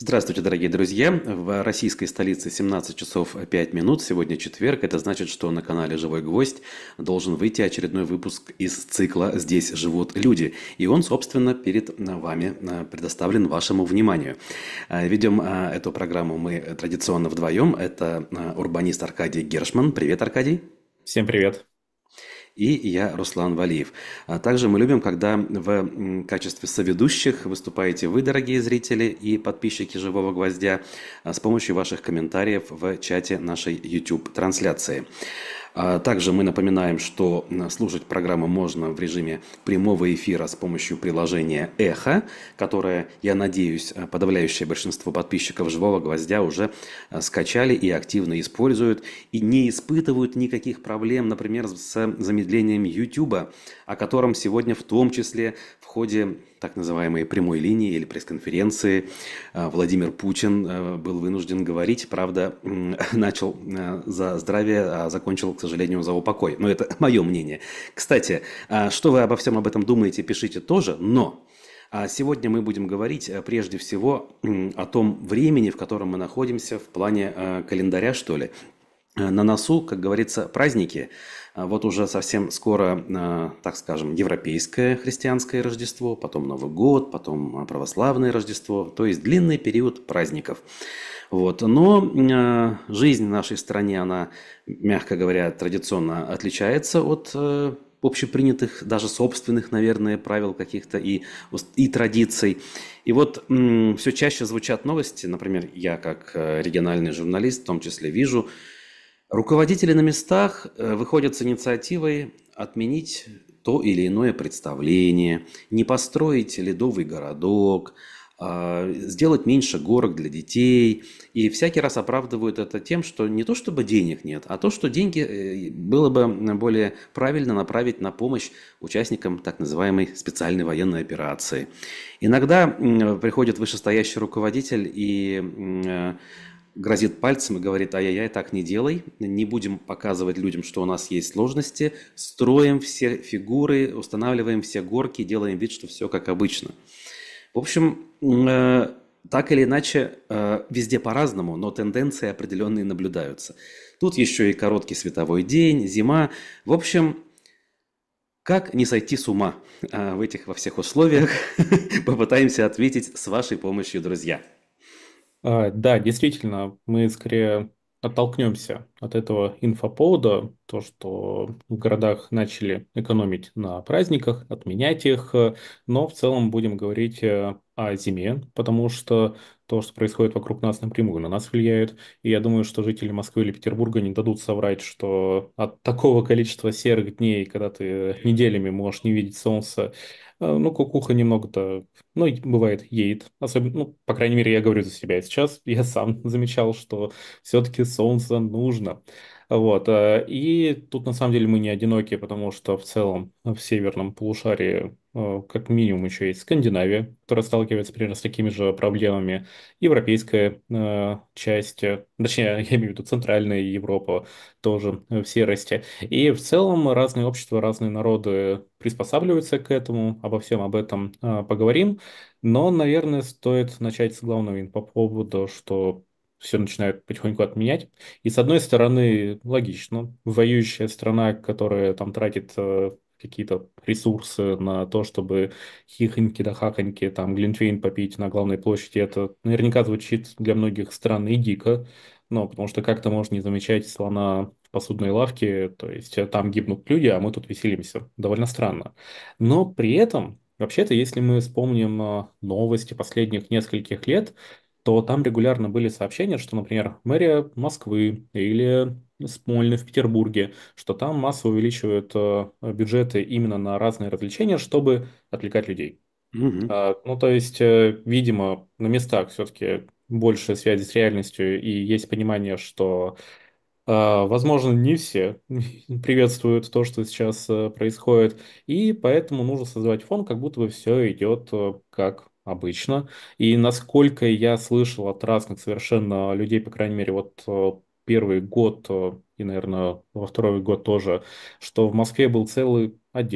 Здравствуйте, дорогие друзья! В российской столице 17 часов 5 минут. Сегодня четверг. Это значит, что на канале «Живой гвоздь» должен выйти очередной выпуск из цикла «Здесь живут люди». И он, собственно, перед вами предоставлен вашему вниманию. Ведем эту программу мы традиционно вдвоем. Это урбанист Аркадий Гершман. Привет, Аркадий! Всем привет. И я, Руслан Валиев. Также мы любим, когда в качестве соведущих выступаете вы, дорогие зрители и подписчики «Живого гвоздя», с помощью ваших комментариев в чате нашей YouTube-трансляции. Также мы напоминаем, что слушать программу можно в режиме прямого эфира с помощью приложения «Эхо», которое, я надеюсь, подавляющее большинство подписчиков «Живого гвоздя» уже скачали и активно используют, и не испытывают никаких проблем, например, с замедлением YouTube, о котором сегодня в том числе в ходе так называемой прямой линии или пресс-конференции Владимир Путин был вынужден говорить. Правда, начал за здравие, а закончил, к сожалению, за упокой. Но это мое мнение. Кстати, что вы обо всем об этом думаете, пишите тоже. Но сегодня мы будем говорить прежде всего о том времени, в котором мы находимся в плане календаря, что ли. На носу, как говорится, праздники. Вот уже совсем скоро, так скажем, европейское христианское Рождество, потом Новый год, потом православное Рождество, то есть длинный период праздников. Вот. Но жизнь в нашей стране, она, мягко говоря, традиционно отличается от общепринятых, даже собственных, наверное, правил каких-то и традиций. И вот все чаще звучат новости, например, я как региональный журналист в том числе вижу, руководители на местах выходят с инициативой отменить то или иное представление, не построить ледовый городок, сделать меньше горок для детей. И всякий раз оправдывают это тем, что не то чтобы денег нет, а то, что деньги было бы более правильно направить на помощь участникам так называемой специальной военной операции. Иногда приходит вышестоящий руководитель и грозит пальцем и говорит: ай-яй-яй, так не делай, не будем показывать людям, что у нас есть сложности, строим все фигуры, устанавливаем все горки, делаем вид, что все как обычно. В общем, так или иначе, везде по-разному, но тенденции определенные наблюдаются. Тут еще и короткий световой день, зима. В общем, как не сойти с ума в этих во всех условиях, попытаемся ответить с вашей помощью, друзья. Да, действительно, мы скорее оттолкнемся от этого инфоповода, то, что в городах начали экономить на праздниках, отменять их, но в целом будем говорить о зиме, потому что то, что происходит вокруг нас, напрямую на нас влияет. И я думаю, что жители Москвы или Петербурга не дадут соврать, что от такого количества серых дней, когда ты неделями можешь не видеть солнца, ну, кукуха немного-то, ну, бывает, едет. Особенно, ну, по крайней мере, я говорю за себя. И сейчас я сам замечал, что все-таки солнце нужно. Вот. И тут, на самом деле, мы не одиноки, потому что в целом в северном полушарии как минимум еще есть Скандинавия, которая сталкивается примерно с такими же проблемами. Европейская часть, точнее, я имею в виду центральная Европа, тоже в серости. И в целом разные общества, разные народы приспосабливаются к этому, обо всем об этом поговорим. Но, наверное, стоит начать с главного по поводу, что все начинают потихоньку отменять. И с одной стороны, логично, воюющая страна, которая там тратит какие-то ресурсы на то, чтобы хихоньки да хахоньки, там, глинтвейн попить на главной площади, это наверняка звучит для многих странно и дико, но потому что как-то можно не замечать слона в посудной лавке, то есть там гибнут люди, а мы тут веселимся. Довольно странно. Но при этом, вообще-то, если мы вспомним новости последних нескольких лет, то там регулярно были сообщения, что, например, мэрия Москвы или Смольный в Петербурге, что там массово увеличивают бюджеты именно на разные развлечения, чтобы отвлекать людей. Мгм. Ну, то есть, видимо, на местах все-таки больше связи с реальностью, и есть понимание, что, возможно, не все приветствуют то, что сейчас происходит, и поэтому нужно создавать фон, как будто бы все идет как обычно. И насколько я слышал от разных совершенно людей, по крайней мере, вот первый год и, наверное, во второй год тоже, что в Москве был целый отдел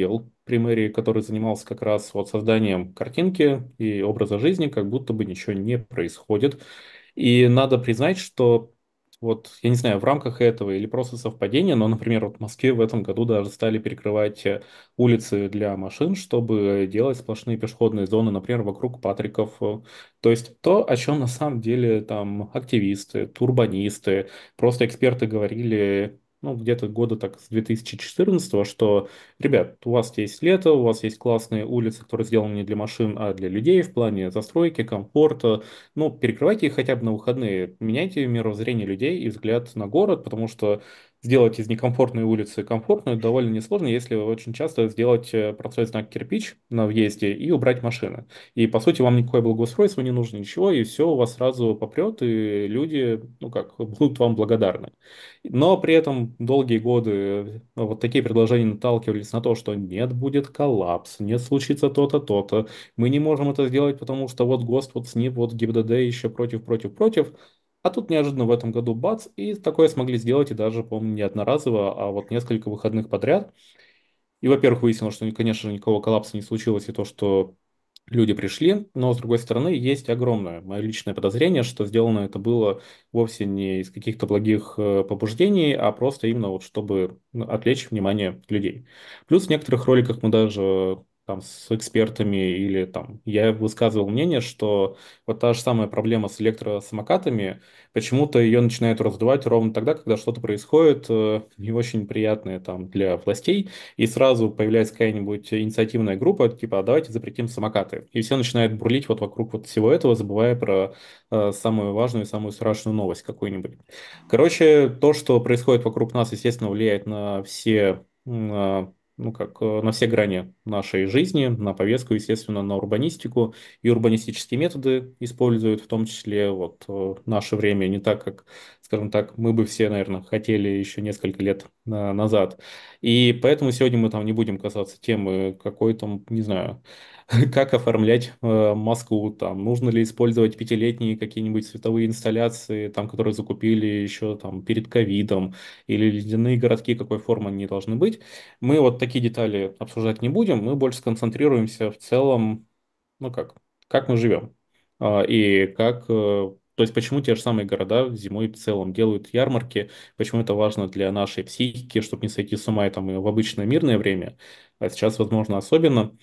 при мэрии, который занимался как раз вот созданием картинки и образа жизни, как будто бы ничего не происходит. И надо признать, что вот, я не знаю, в рамках этого или просто совпадение, но, например, вот в Москве в этом году даже стали перекрывать улицы для машин, чтобы делать сплошные пешеходные зоны, например, вокруг Патриков. То есть то, о чем на самом деле там активисты, урбанисты, просто эксперты говорили, ну, где-то года так с 2014, что, ребят, у вас есть лето, у вас есть классные улицы, которые сделаны не для машин, а для людей в плане застройки, комфорта, ну, перекрывайте их хотя бы на выходные, меняйте мировоззрение людей и взгляд на город, потому что сделать из некомфортной улицы комфортную довольно несложно, если очень часто сделать простой знак кирпич на въезде и убрать машины. И, по сути, вам никакое благоустройство не нужно, ничего, и все у вас сразу попрет, и люди, ну как, будут вам благодарны. Но при этом долгие годы вот такие предложения наталкивались на то, что нет, будет коллапс, нет, случится то-то, то-то, мы не можем это сделать, потому что вот ГОСТ, вот СНИП, вот ГИБДД еще против, против, против. А тут неожиданно в этом году бац, и такое смогли сделать, и даже, помню, не одноразово, а вот несколько выходных подряд. И, во-первых, выяснилось, что, конечно, никакого коллапса не случилось, и то, что люди пришли, но, с другой стороны, есть огромное мое личное подозрение, что сделано это было вовсе не из каких-то благих побуждений, а просто именно вот чтобы ну, отвлечь внимание людей. Плюс в некоторых роликах мы даже там с экспертами или там я высказывал мнение, что вот та же самая проблема с электросамокатами, почему-то ее начинают раздувать ровно тогда, когда что-то происходит не очень приятное там для властей, и сразу появляется какая-нибудь инициативная группа, типа, «А давайте запретим самокаты». И все начинают бурлить вот вокруг вот всего этого, забывая про самую важную, самую страшную новость какую-нибудь. Короче, то, что происходит вокруг нас, естественно, влияет на все, ну как, на все грани нашей жизни, на повестку, естественно, на урбанистику. И урбанистические методы используют, в том числе вот наше время не так, как, скажем так, мы бы все, наверное, хотели еще несколько лет назад. И поэтому сегодня мы там не будем касаться темы какой там, не знаю, как оформлять Москву, там, нужно ли использовать пятилетние какие-нибудь световые инсталляции, там, которые закупили еще там перед ковидом, или ледяные городки, какой формы они должны быть. Мы вот такие детали обсуждать не будем, мы больше сконцентрируемся в целом, ну как мы живем. И как, то есть почему те же самые города зимой в целом делают ярмарки, почему это важно для нашей психики, чтобы не сойти с ума и там и в обычное мирное время, а сейчас, возможно, особенно,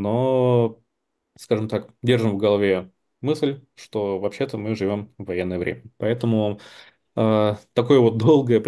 но, скажем так, держим в голове мысль, что вообще-то мы живем в военное время. Поэтому такое вот долгое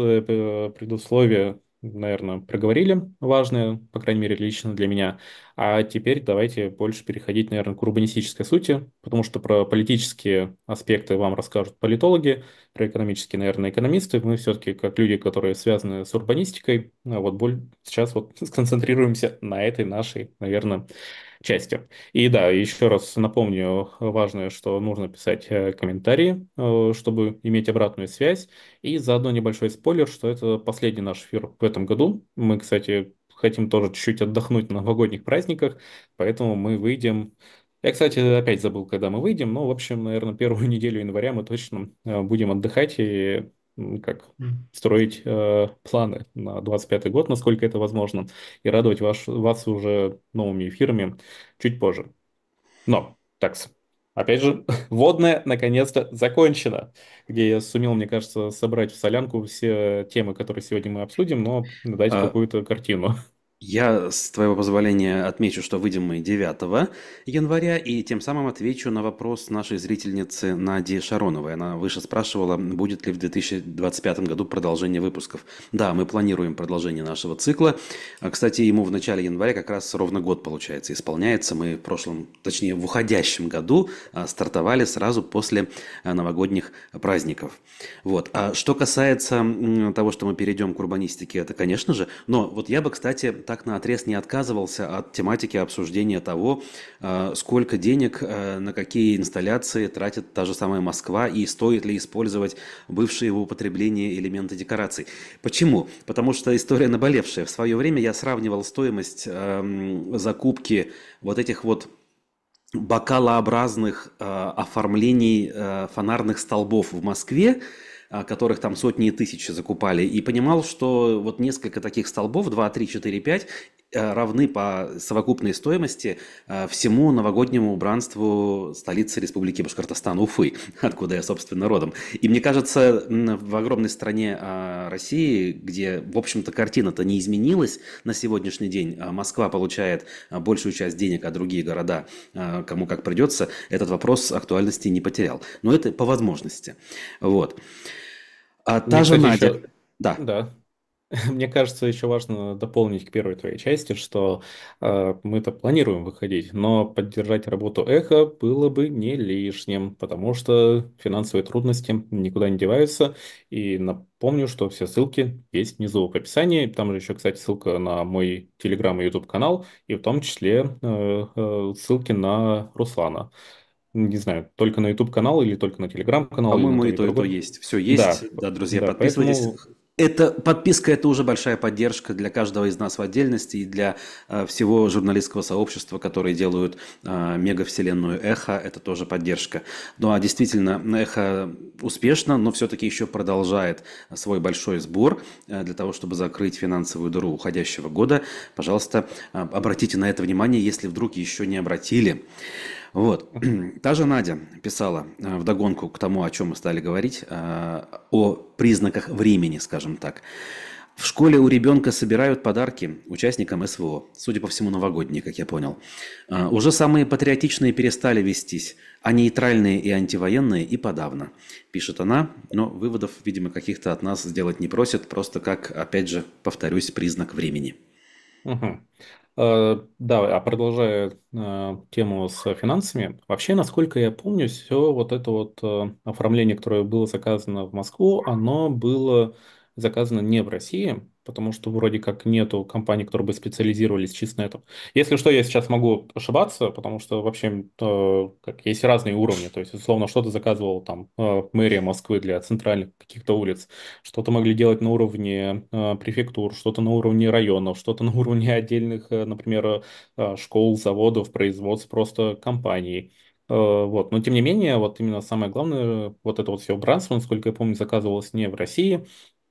предусловие, наверное, проговорили, важное, по крайней мере, лично для меня. А теперь давайте больше переходить, наверное, к урбанистической сути, потому что про политические аспекты вам расскажут политологи, про экономические, наверное, экономисты. Мы все-таки, как люди, которые связаны с урбанистикой, сейчас вот сконцентрируемся на этой нашей, наверное, части. И да, еще раз напомню важное, что нужно писать комментарии, чтобы иметь обратную связь. И заодно небольшой спойлер, что это последний наш эфир в этом году. Мы, кстати, хотим тоже чуть-чуть отдохнуть на новогодних праздниках, поэтому мы выйдем. Я, кстати, опять забыл, когда мы выйдем, но, в общем, наверное, первую неделю января мы точно будем отдыхать и как строить планы на 25-й год, насколько это возможно, и радовать вас уже новыми эфирами чуть позже. Но, так, опять же, вводная наконец-то закончена, где я сумел, мне кажется, собрать в солянку все темы, которые сегодня мы обсудим, но дать А, какую-то картину. Я, с твоего позволения, отмечу, что выйдем мы 9 января, и тем самым отвечу на вопрос нашей зрительницы Нади Шароновой. Она выше спрашивала, будет ли в 2025 году продолжение выпусков. Да, мы планируем продолжение нашего цикла. Кстати, ему в начале января как раз ровно год, получается, исполняется. Мы в прошлом, точнее, в уходящем году стартовали сразу после новогодних праздников. Вот. А что касается того, что мы перейдем к урбанистике, это, конечно же. Но вот я бы, кстати, так наотрез не отказывался от тематики обсуждения того, сколько денег на какие инсталляции тратит та же самая Москва и стоит ли использовать бывшие в употреблении элементы декораций. Почему? Потому что история наболевшая. В свое время я сравнивал стоимость закупки вот этих вот бокалообразных оформлений фонарных столбов в Москве, которых там сотни и тысячи закупали, и понимал, что вот несколько таких столбов, 2, 3, 4, 5, равны по совокупной стоимости всему новогоднему убранству столицы Республики Башкортостан, Уфы, откуда я, собственно, родом. И мне кажется, в огромной стране России, где, в общем-то, картина-то не изменилась на сегодняшний день, Москва получает большую часть денег, а другие города, кому как придется, этот вопрос актуальности не потерял. Но это по возможности. Вот. А та Мне, же кстати, Надя, еще... да, Да. Мне кажется, еще важно дополнить к первой твоей части, что мы-то планируем выходить, но поддержать работу Эхо было бы не лишним, потому что финансовые трудности никуда не деваются. И напомню, что все ссылки есть внизу в описании. Там же еще, кстати, ссылка на мой Телеграм и Ютуб канал, и в том числе ссылки на Руслана. Не знаю, только на Ютуб канал или только на Телеграм канал или на по-моему, том и и то другом. есть. Все есть. Да, Да, друзья, да, подписывайтесь. поэтому Это подписка, это уже большая поддержка для каждого из нас в отдельности и для всего журналистского сообщества, которые делают мегавселенную Эхо. Это тоже поддержка. Ну а действительно, Эхо успешно, но все-таки еще продолжает свой большой сбор для того, чтобы закрыть финансовую дыру уходящего года. Пожалуйста, обратите на это внимание, если вдруг еще не обратили. Вот. Та же Надя писала вдогонку к тому, о чем мы стали говорить, о признаках времени, скажем так. В школе у ребенка собирают подарки участникам СВО, судя по всему, новогодние, как я понял. Уже самые патриотичные перестали вестись, а нейтральные и антивоенные и подавно, пишет она, но выводов, видимо, каких-то от нас сделать не просит, просто как, опять же, повторюсь, признак времени. Мгм. Да, а продолжая тему с финансами, вообще, насколько я помню, все вот это вот оформление, которое было заказано в Москву, оно было заказано не в России, потому что вроде как нету компаний, которые бы специализировались чисто на этом. Если что, я сейчас могу ошибаться, потому что вообще как, есть разные уровни, то есть, условно, что-то заказывал там мэрия Москвы для центральных каких-то улиц, что-то могли делать на уровне префектур, что-то на уровне районов, что-то на уровне отдельных, например, школ, заводов, производств, просто компаний. Вот. Но тем не менее, вот именно самое главное, вот это вот все убранство, насколько я помню, заказывалось не в России,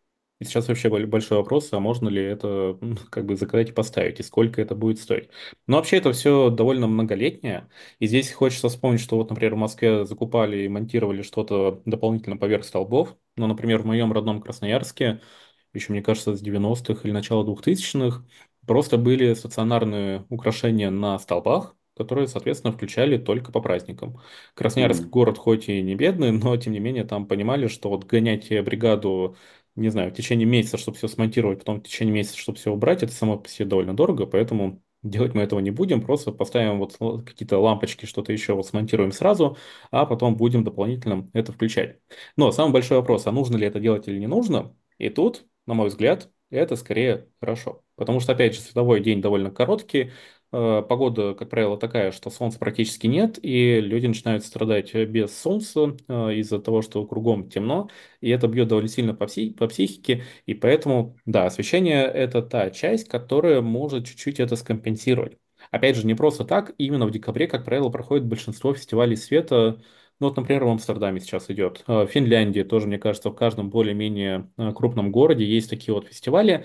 и сейчас вообще большой вопрос, а можно ли это как бы заказать и поставить, и сколько это будет стоить. Но вообще это все довольно многолетнее, и здесь хочется вспомнить, что вот, например, в Москве закупали и монтировали что-то дополнительно поверх столбов, но, например, в моем родном Красноярске, еще, мне кажется, с 90-х или начала 2000-х, просто были стационарные украшения на столбах, которые, соответственно, включали только по праздникам. Красноярск М. город хоть и не бедный, но, тем не менее, там понимали, что вот гонять бригаду не знаю, в течение месяца, чтобы все смонтировать, потом в течение месяца, чтобы все убрать, это само по себе довольно дорого, поэтому делать мы этого не будем, просто поставим вот какие-то лампочки, что-то еще вот смонтируем сразу, а потом будем дополнительно это включать. Но самый большой вопрос, а нужно ли это делать или не нужно? И тут, на мой взгляд, это скорее хорошо. Потому что, опять же, световой день довольно короткий, погода, как правило, такая, что солнца практически нет, и люди начинают страдать без солнца из-за того, что кругом темно, и это бьет довольно сильно по психике, и поэтому, да, освещение — это та часть, которая может чуть-чуть это скомпенсировать. Опять же, не просто так, именно в декабре, как правило, проходит большинство фестивалей света. Ну, вот, например, в Амстердаме сейчас идет. В Финляндии тоже, мне кажется, в каждом более-менее крупном городе есть такие вот фестивали.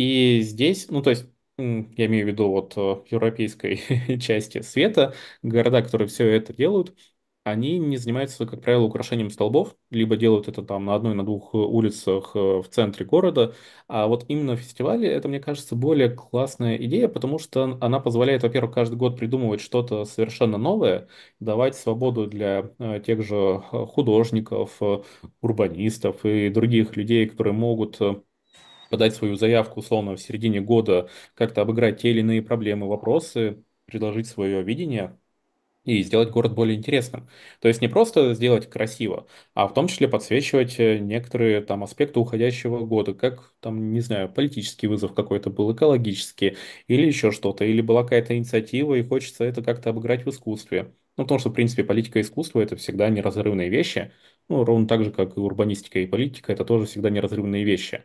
И здесь, ну, то есть, я имею в виду вот европейской части света, города, которые все это делают, они не занимаются, как правило, украшением столбов, либо делают это там на одной, на двух улицах в центре города. А вот именно фестивали, это, мне кажется, более классная идея, потому что она позволяет, во-первых, каждый год придумывать что-то совершенно новое, давать свободу для тех же художников, урбанистов и других людей, которые могут подать свою заявку условно в середине года, как-то обыграть те или иные проблемы, вопросы, предложить свое видение и сделать город более интересным. То есть не просто сделать красиво, а в том числе подсвечивать некоторые там аспекты уходящего года, как там, не знаю, политический вызов какой-то был, экологический или еще что-то, или была какая-то инициатива и хочется это как-то обыграть в искусстве. Ну, потому что, в принципе, политика и искусство — это всегда неразрывные вещи, ну, ровно так же, как и урбанистика и политика, это тоже всегда неразрывные вещи.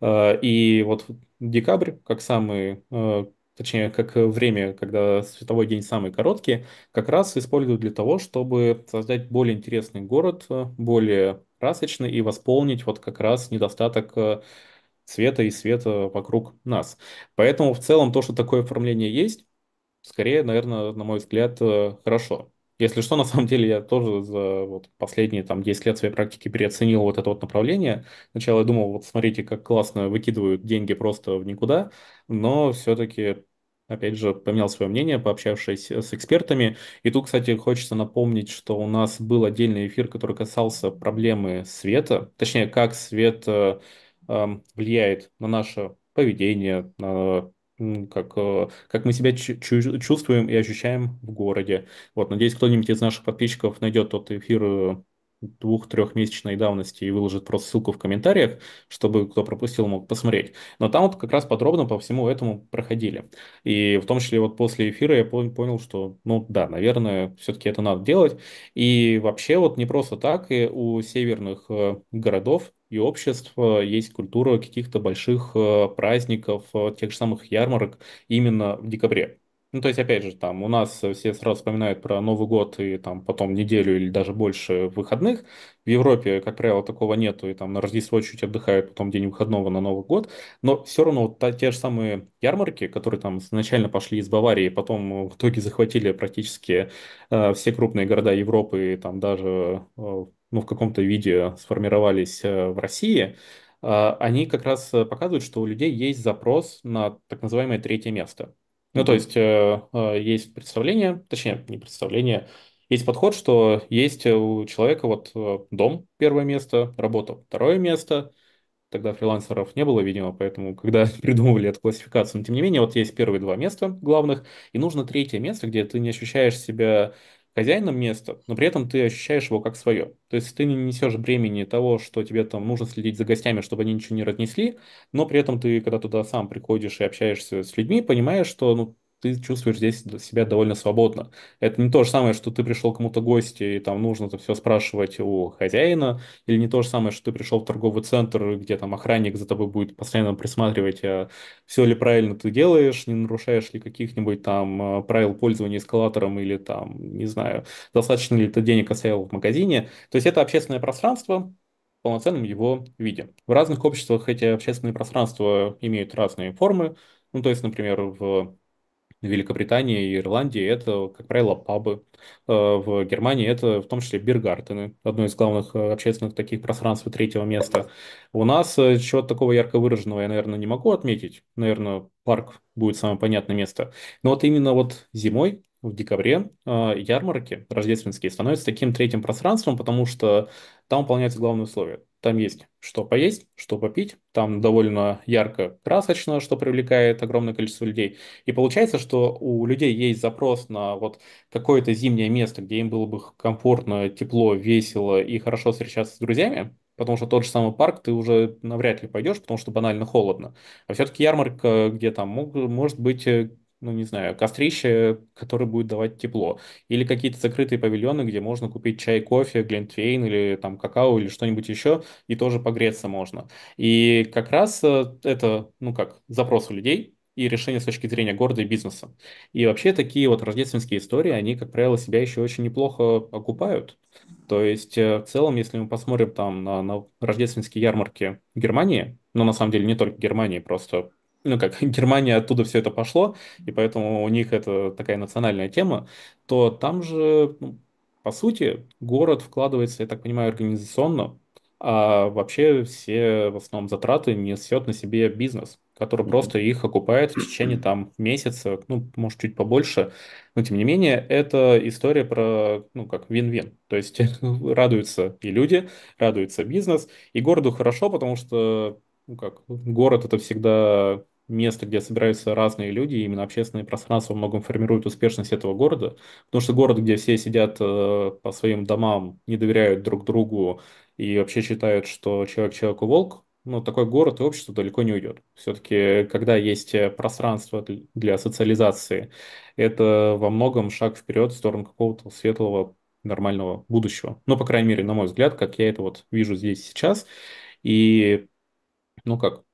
И вот декабрь, как самый, точнее, как время, когда световой день самый короткий, как раз используют для того, чтобы создать более интересный город, более красочный и восполнить вот как раз недостаток цвета и света вокруг нас. Поэтому в целом то, что такое оформление есть, скорее, наверное, на мой взгляд, хорошо. Если что, на самом деле, я тоже за вот последние там 10 лет своей практики переоценил вот это вот направление. Сначала я думал, вот смотрите, как классно выкидывают деньги просто в никуда, но все-таки, опять же, поменял свое мнение, пообщавшись с экспертами. И тут, кстати, хочется напомнить, что у нас был отдельный эфир, который касался проблемы света, точнее, как свет влияет на наше поведение, на как мы себя чувствуем и ощущаем в городе. Вот, надеюсь, кто-нибудь из наших подписчиков найдет тот эфир двух-трехмесячной давности и выложит просто ссылку в комментариях, чтобы кто пропустил, мог посмотреть. Но там вот как раз подробно по всему этому проходили. И в том числе вот после эфира я понял, что, ну да, наверное, все-таки это надо делать. И вообще вот не просто так, и у северных городов и обществ есть культура каких-то больших праздников, тех же самых ярмарок именно в декабре. Ну, то есть, опять же, там у нас все сразу вспоминают про Новый год и там потом неделю или даже больше выходных. В Европе, как правило, такого нету, и там на Рождество чуть отдыхают, потом день выходного на Новый год. Но все равно вот те же самые ярмарки, которые там изначально пошли из Баварии, потом в итоге захватили практически все крупные города Европы, и там даже ну, в каком-то виде сформировались в России, они как раз показывают, что у людей есть запрос на так называемое третье место. Ну, то Мгм. есть есть представление, точнее, не представление, есть подход, что есть у человека вот дом первое место, работа второе место, тогда фрилансеров не было, видимо, поэтому когда придумывали эту классификацию. Но тем не менее, вот есть первые два места главных, и нужно третье место, где ты не ощущаешь себя хозяином места, но при этом ты ощущаешь его как свое. То есть ты не несешь бремени того, что тебе там нужно следить за гостями, чтобы они ничего не разнесли, но при этом ты, когда туда сам приходишь и общаешься с людьми, понимаешь, что ну, ты чувствуешь здесь себя довольно свободно. Это не то же самое, что ты пришел к кому-то в гости, и там нужно это все спрашивать у хозяина, или не то же самое, что ты пришел в торговый центр, где там охранник за тобой будет постоянно присматривать, все ли правильно ты делаешь, не нарушаешь ли каких-нибудь там правил пользования эскалатором или там, не знаю, достаточно ли ты денег оставил в магазине. То есть это общественное пространство в полноценном его виде. В разных обществах эти общественные пространства имеют разные формы. Ну, то есть, например, в Великобритании и Ирландии это, как правило, пабы. В Германии это в том числе биргартены, одно из главных общественных таких пространств и третьего места. У нас чего-то такого ярко выраженного я, наверное, не могу отметить. Наверное, парк будет самое понятное место. Но вот именно вот зимой, в декабре, ярмарки рождественские становятся таким третьим пространством, потому что там выполняются главные условия. Там есть что поесть, что попить, там довольно ярко, красочно, что привлекает огромное количество людей. И получается, что у людей есть запрос на вот какое-то зимнее место, где им было бы комфортно, тепло, весело и хорошо встречаться с друзьями, потому что тот же самый парк ты уже навряд ли пойдешь, потому что банально холодно. А все-таки ярмарка, где там может быть, ну не знаю, кострище, которое будет давать тепло. Или какие-то закрытые павильоны, где можно купить чай, кофе, глинтвейн или там какао или что-нибудь еще, и тоже погреться можно. И как раз это, ну как, запрос у людей и решение с точки зрения города и бизнеса. И вообще такие вот рождественские истории, они, как правило, себя еще очень неплохо окупают. То есть, в целом, если мы посмотрим там на рождественские ярмарки Германии, но на самом деле не только Германии, просто, ну как, Германия оттуда все это пошло, и поэтому у них это такая национальная тема, то там же, ну, по сути, город вкладывается, я так понимаю, организационно, а вообще все в основном затраты несет на себе бизнес, который Мгм. просто их окупает в течение там месяца, ну, может, чуть побольше. Но, тем не менее, это история про, ну, как вин-вин. То есть радуются и люди, радуется бизнес, и городу хорошо, потому что, ну, как, город — это всегда место, где собираются разные люди, и именно общественное пространство во многом формирует успешность этого города. Потому что город, где все сидят по своим домам, не доверяют друг другу, и вообще считают, что человек человеку волк, ну, такой город и общество далеко не уйдет. Все-таки, когда есть пространство для социализации, это во многом шаг вперед в сторону какого-то светлого, нормального будущего. Ну, по крайней мере, на мой взгляд, как я это вот вижу здесь сейчас. И, ну как,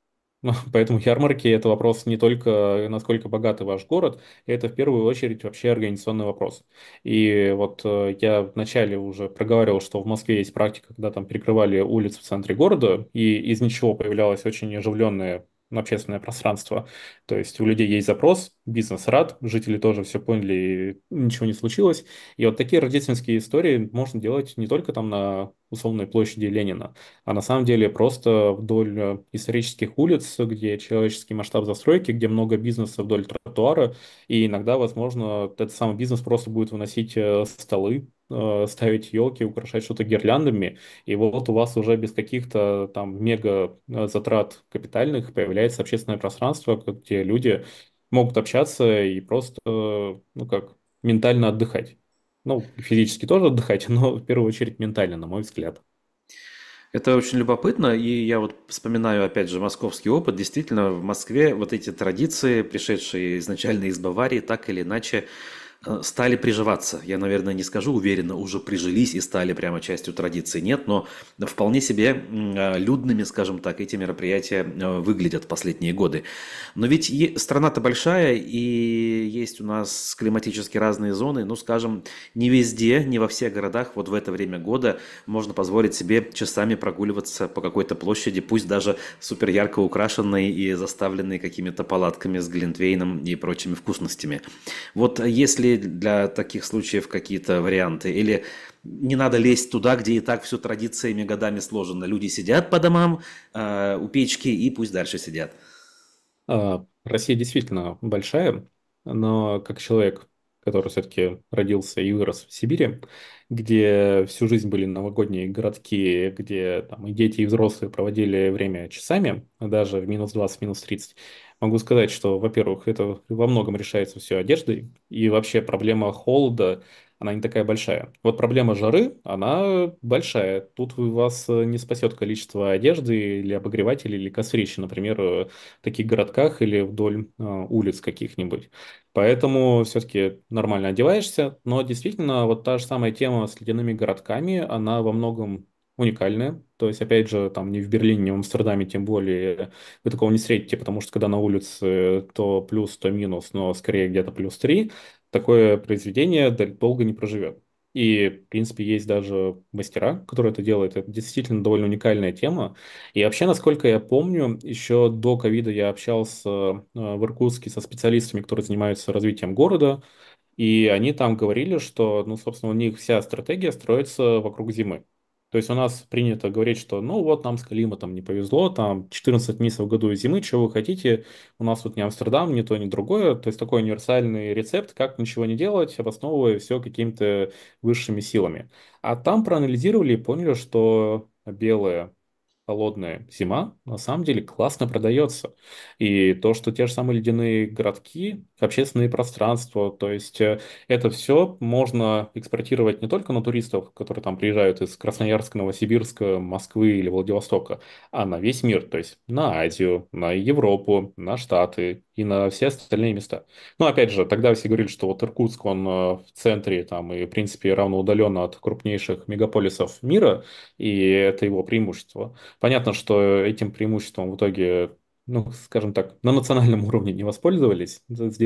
Поэтому ярмарки– это вопрос не только, насколько богатый ваш город, это в первую очередь вообще организационный вопрос. И вот я вначале уже проговаривал, что в Москве есть практика, когда там перекрывали улицы в центре города, и из ничего появлялось очень оживленное общественное пространство. То есть у людей есть запрос, бизнес рад, жители тоже все поняли, и ничего не случилось. И вот такие рождественские истории можно делать не только там на условной площади Ленина, а на самом деле просто вдоль исторических улиц, где человеческий масштаб застройки, где много бизнеса вдоль тротуара, и иногда, возможно, этот самый бизнес просто будет выносить столы, ставить елки, украшать что-то гирляндами, и вот у вас уже без каких-то там мега затрат капитальных появляется общественное пространство, где люди могут общаться и просто, ну как, ментально отдыхать. Ну, физически тоже отдыхать, но в первую очередь ментально, на мой взгляд. Это очень любопытно, и я вот вспоминаю, опять же, московский опыт. Действительно, в Москве вот эти традиции, пришедшие изначально из Баварии, так или иначе стали приживаться. Я, наверное, не скажу уверенно, уже прижились и стали прямо частью традиции. Нет, но вполне себе людными, скажем так, эти мероприятия выглядят в последние годы. Но ведь страна-то большая, и есть у нас климатически разные зоны. Ну, скажем, не везде, не во всех городах вот в это время года можно позволить себе часами прогуливаться по какой-то площади, пусть даже супер ярко украшенной и заставленной какими-то палатками с глинтвейном и прочими вкусностями. Вот есть ли для таких случаев какие-то варианты? Или не надо лезть туда, где и так все традициями годами сложено? Люди сидят по домам у печки и пусть дальше сидят. Россия действительно большая, но как человек, который все-таки родился и вырос в Сибири, где всю жизнь были новогодние городки, где там и дети, и взрослые проводили время часами, даже в -20, -30, могу сказать, что, во-первых, это во многом решается все одеждой, и вообще проблема холода, она не такая большая. Вот проблема жары, она большая. Тут вас не спасет количество одежды или обогревателей, или кострища, например, таких городках или вдоль улиц каких-нибудь. Поэтому все-таки нормально одеваешься, но действительно вот та же самая тема с ледяными городками, она во многом уникальная. То есть, опять же, там ни в Берлине, ни в Амстердаме, тем более, вы такого не встретите, потому что когда на улице то плюс, то минус, но скорее где-то +3, такое произведение долго не проживет. И, в принципе, есть даже мастера, которые это делают. Это действительно довольно уникальная тема. И вообще, насколько я помню, еще до ковида я общался в Иркутске со специалистами, которые занимаются развитием города, и они там говорили, что, ну, собственно, у них вся стратегия строится вокруг зимы. То есть у нас принято говорить, что, ну, вот нам с климатом не повезло, там 14 месяцев в году зимы, чего вы хотите, у нас тут не Амстердам, ни то, ни другое. То есть такой универсальный рецепт, как ничего не делать, обосновывая все какими-то высшими силами. А там проанализировали и поняли, что белое холодная зима на самом деле классно продается. И то, что те же самые ледяные городки, общественные пространства, то есть это все можно экспортировать не только на туристов, которые там приезжают из Красноярска, Новосибирска, Москвы или Владивостока, а на весь мир, то есть на Азию, на Европу, на Штаты и на все остальные места. Но опять же, тогда все говорили, что вот Иркутск, он в центре там и, в принципе, равноудаленно от крупнейших мегаполисов мира, и это его преимущество. Понятно, что этим преимуществом в итоге, ну, скажем так, на национальном уровне не воспользовались,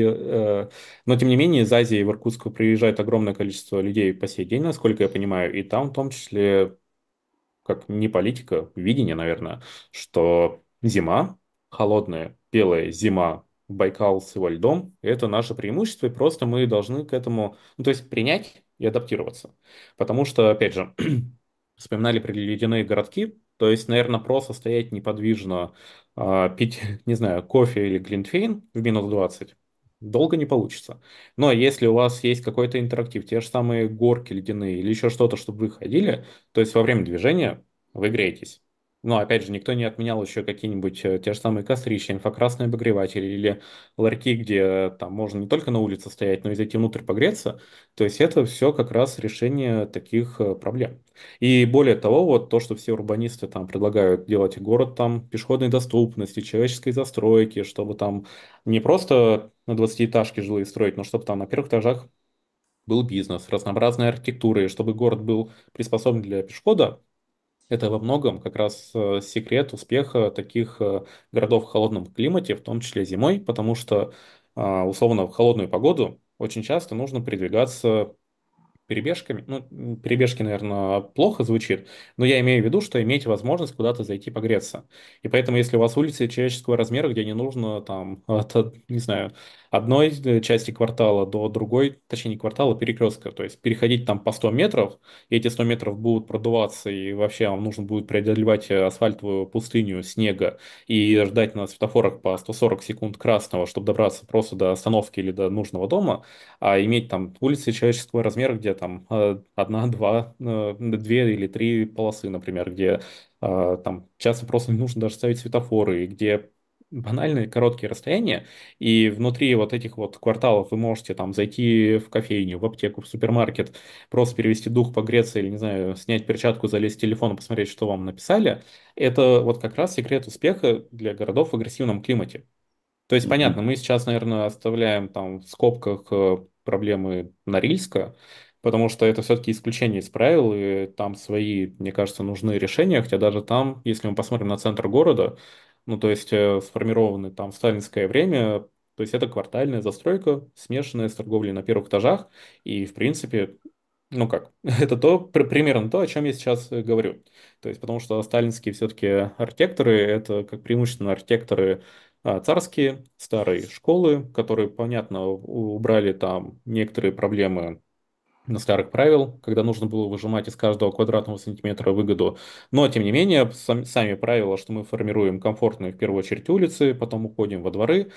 но тем не менее из Азии в Иркутск приезжает огромное количество людей по сей день, насколько я понимаю, и там в том числе, как не политика, видение, наверное, что зима, холодная, белая зима, Байкал с его льдом– это наше преимущество, и просто мы должны к этому, ну, то есть принять и адаптироваться. Потому что, опять же, вспоминали про ледяные городки, то есть, наверное, просто стоять неподвижно, пить, не знаю, кофе или глинтвейн в -20 долго не получится. Но если у вас есть какой-то интерактив, те же самые горки ледяные или еще что-то, чтобы вы ходили, то есть во время движения вы греетесь. Но опять же, никто не отменял еще какие-нибудь те же самые кострища, инфракрасные обогреватели или ларьки, где там можно не только на улице стоять, но и зайти внутрь погреться. То есть это все как раз решение таких проблем. И более того, вот то, что все урбанисты там предлагают делать город там пешеходной доступности, человеческой застройки, чтобы там не просто на 20-этажке жилые строить, но чтобы там на первых этажах был бизнес, разнообразная архитектура, и чтобы город был приспособлен для пешехода, Это во многом как раз секрет успеха таких городов в холодном климате, в том числе зимой, потому что условно в холодную погоду очень часто нужно передвигаться перебежками. Ну, перебежки, наверное, плохо звучит, но я имею в виду, что иметь возможность куда-то зайти погреться. И поэтому, если у вас улицы человеческого размера, где не нужно там не знаю, одной части квартала до другой, точнее не квартала, перекрестка, то есть переходить там по 100 метров, и эти 100 метров будут продуваться, и вообще вам нужно будет преодолевать асфальтовую пустыню снега и ждать на светофорах по 140 секунд красного, чтобы добраться просто до остановки или до нужного дома, а иметь там улицы человеческого размера, где там одна, два, две или три полосы, например, где там часто просто не нужно даже ставить светофоры, и где банальные короткие расстояния, и внутри вот этих вот кварталов вы можете там зайти в кофейню, в аптеку, в супермаркет, просто перевести дух, погреться или, не знаю, снять перчатку, залезть в телефон и посмотреть, что вам написали. Это вот как раз секрет успеха для городов в агрессивном климате. То есть, понятно, мы сейчас, наверное, оставляем там в скобках проблемы Норильска, потому что это все-таки исключение из правил, и там свои, мне кажется, нужны решения, хотя даже там, если мы посмотрим на центр города, ну, то есть сформированный там в сталинское время, то есть это квартальная застройка, смешанная с торговлей на первых этажах, и, в принципе, ну как, это примерно то, о чем я сейчас говорю. То есть, потому что сталинские все-таки архитекторы, это как преимущественно архитекторы царские, старые школы, которые, понятно, убрали там некоторые проблемы на старых правил, когда нужно было выжимать из каждого квадратного сантиметра выгоду. Но, тем не менее, сами правила, что мы формируем комфортные, в первую очередь, улицы, потом уходим во дворы,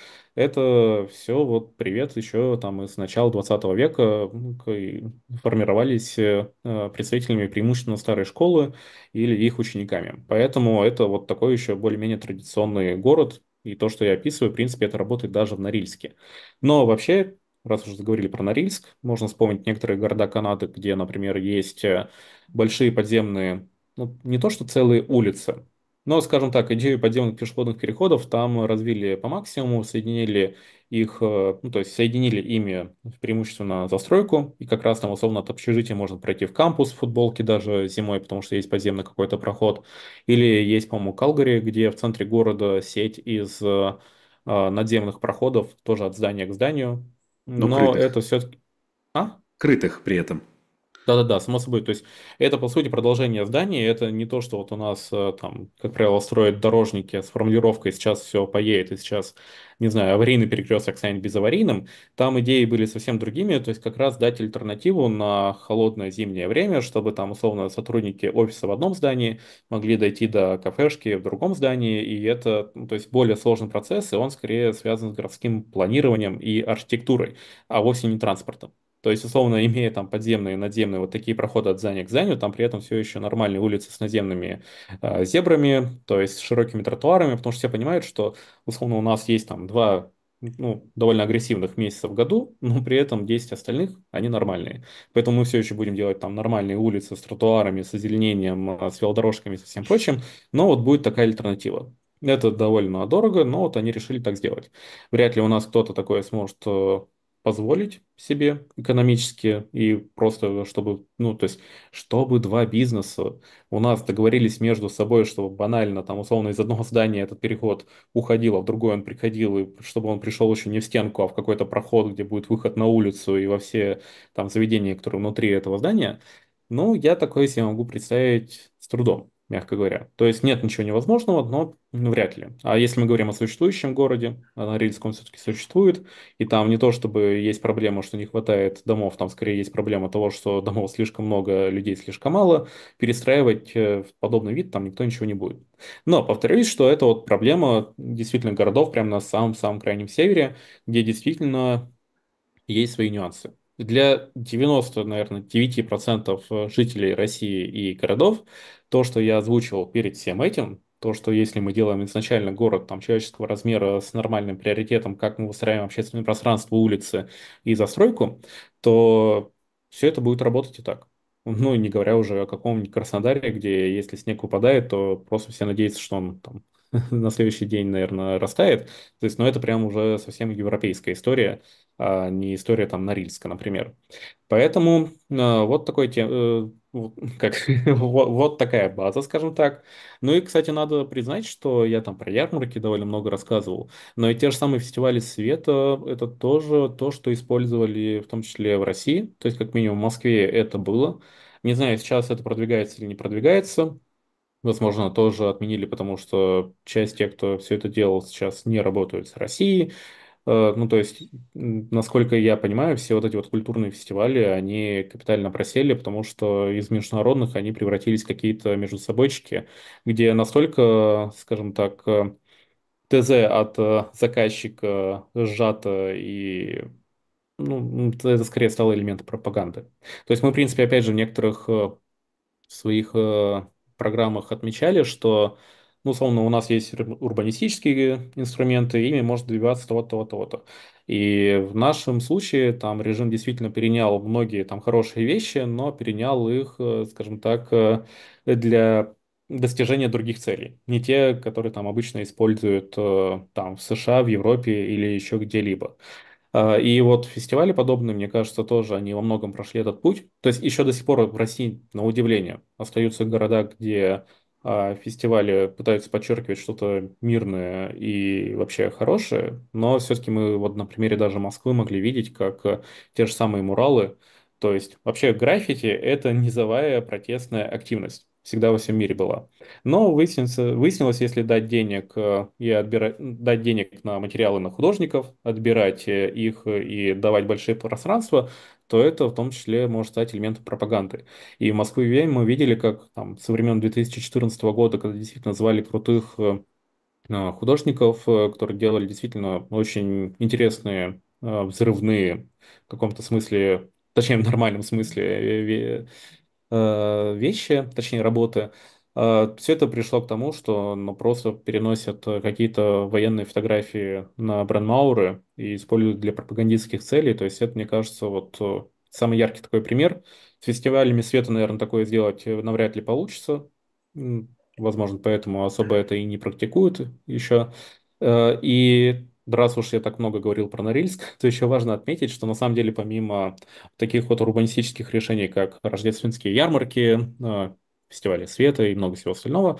это все вот привет еще там из начала 20 века и формировались представителями преимущественно старой школы или их учениками. Поэтому это вот такой еще более-менее традиционный город, и то, что я описываю, в принципе, это работает даже в Норильске. Но вообще, раз уже заговорили про Норильск, можно вспомнить некоторые города Канады, где, например, есть большие подземные, ну, не то что целые улицы, но, скажем так, идею подземных пешеходных переходов там развили по максимуму, соединили их, ну, то есть соединили ими преимущественно застройку, и как раз там, условно, от общежития можно пройти в кампус в футболке даже зимой, потому что есть подземный какой-то проход, или есть, по-моему, Калгари, где в центре города сеть из надземных проходов, тоже от здания к зданию, Но но крытых. это все-таки... А? Крытых при этом. Да-да-да, само собой. То есть это, по сути, продолжение здания. Это не то, что вот у нас там, как правило, строят дорожники с формулировкой «сейчас все поедет» и сейчас, не знаю, аварийный перекресток станет безаварийным. Там идеи были совсем другими. То есть как раз дать альтернативу на холодное зимнее время, чтобы там, условно, сотрудники офиса в одном здании могли дойти до кафешки в другом здании. И это, ну, то есть более сложный процесс, и он скорее связан с городским планированием и архитектурой, а вовсе не транспортом. То есть, условно, имея там подземные и надземные вот такие проходы от здания к зданию, там при этом все еще нормальные улицы с наземными зебрами, то есть с широкими тротуарами, потому что все понимают, что, условно, у нас есть там два ну, довольно агрессивных месяца в году, но при этом 10 остальных, они нормальные. Поэтому мы все еще будем делать там нормальные улицы с тротуарами, с озеленением, с велодорожками, со всем прочим, но вот будет такая альтернатива. Это довольно дорого, но вот они решили так сделать. Вряд ли у нас кто-то такое сможет позволить себе экономически и просто чтобы, ну, то есть, чтобы два бизнеса у нас договорились между собой, чтобы банально там условно из одного здания этот переход уходил, а в другой он приходил, и чтобы он пришел еще не в стенку, а в какой-то проход, где будет выход на улицу и во все там заведения, которые внутри этого здания, ну, я такое себе могу представить с трудом, мягко говоря. То есть нет ничего невозможного, но ну, вряд ли. А если мы говорим о существующем городе, а Норильск он все-таки существует, и там не то, чтобы есть проблема, что не хватает домов, там скорее есть проблема того, что домов слишком много, людей слишком мало, перестраивать в подобный вид там никто ничего не будет. Но повторюсь, что это вот проблема действительно городов прямо на самом-самом крайнем севере, где действительно есть свои нюансы. Для 90, наверное, 9% жителей России и городов, то, что я озвучивал перед всем этим, то, что если мы делаем изначально город там, человеческого размера с нормальным приоритетом, как мы выстраиваем общественное пространство, улицы и застройку, то все это будет работать и так. Ну, и не говоря уже о каком-нибудь Краснодаре, где если снег выпадает, то просто все надеются, что он там на следующий день, наверное, растает. То есть, ну, это прям уже совсем европейская история, а не история там Норильска, например. Поэтому вот такой как вот такая база, скажем так. Ну и, кстати, надо признать, что я там про ярмарки довольно много рассказывал, но и те же самые фестивали света, это тоже то, что использовали в том числе в России, то есть как минимум в Москве это было. Не знаю, сейчас это продвигается или не продвигается. Возможно, тоже отменили, потому что часть тех, кто все это делал, сейчас не работают с Россией. Ну, то есть, насколько я понимаю, все вот эти вот культурные фестивали, они капитально просели, потому что из международных они превратились в какие-то между собойчики, где настолько, скажем так, ТЗ от заказчика сжато и ну, это скорее стало элементом пропаганды. То есть мы, в принципе, опять же, в некоторых в своих программах отмечали, что, ну, условно, у нас есть урбанистические инструменты, ими можно добиваться того-то, того-то, того-то. И в нашем случае там режим действительно перенял многие там хорошие вещи, но перенял их, скажем так, для достижения других целей. Не те, которые там обычно используют там в США, в Европе или еще где-либо. И вот фестивали подобные, мне кажется, тоже они во многом прошли этот путь. То есть еще до сих пор в России, на удивление, остаются города, где фестивали пытаются подчеркивать что-то мирное и вообще хорошее, но все-таки мы вот на примере даже Москвы могли видеть, как те же самые муралы, то есть вообще граффити — это низовая протестная активность. Всегда во всем мире была. Но выяснилось, если дать денег и дать денег на материалы на художников, отбирать их и давать большие пространства, то это в том числе может стать элементом пропаганды. И в Москве мы видели, как там со времен 2014 года, когда действительно звали крутых художников, которые делали действительно очень интересные, взрывные в каком-то смысле, точнее в нормальном смысле, вещи, точнее работы, все это пришло к тому, что ну, просто переносят какие-то военные фотографии на брендмауры и используют для пропагандистских целей. То есть это, мне кажется, вот самый яркий такой пример. С фестивалями света, наверное, такое сделать навряд ли получится. Возможно, поэтому особо это и не практикуют еще. И раз уж я так много говорил про Норильск, то еще важно отметить, что на самом деле помимо таких вот урбанистических решений, как рождественские ярмарки, фестивали света и много всего остального,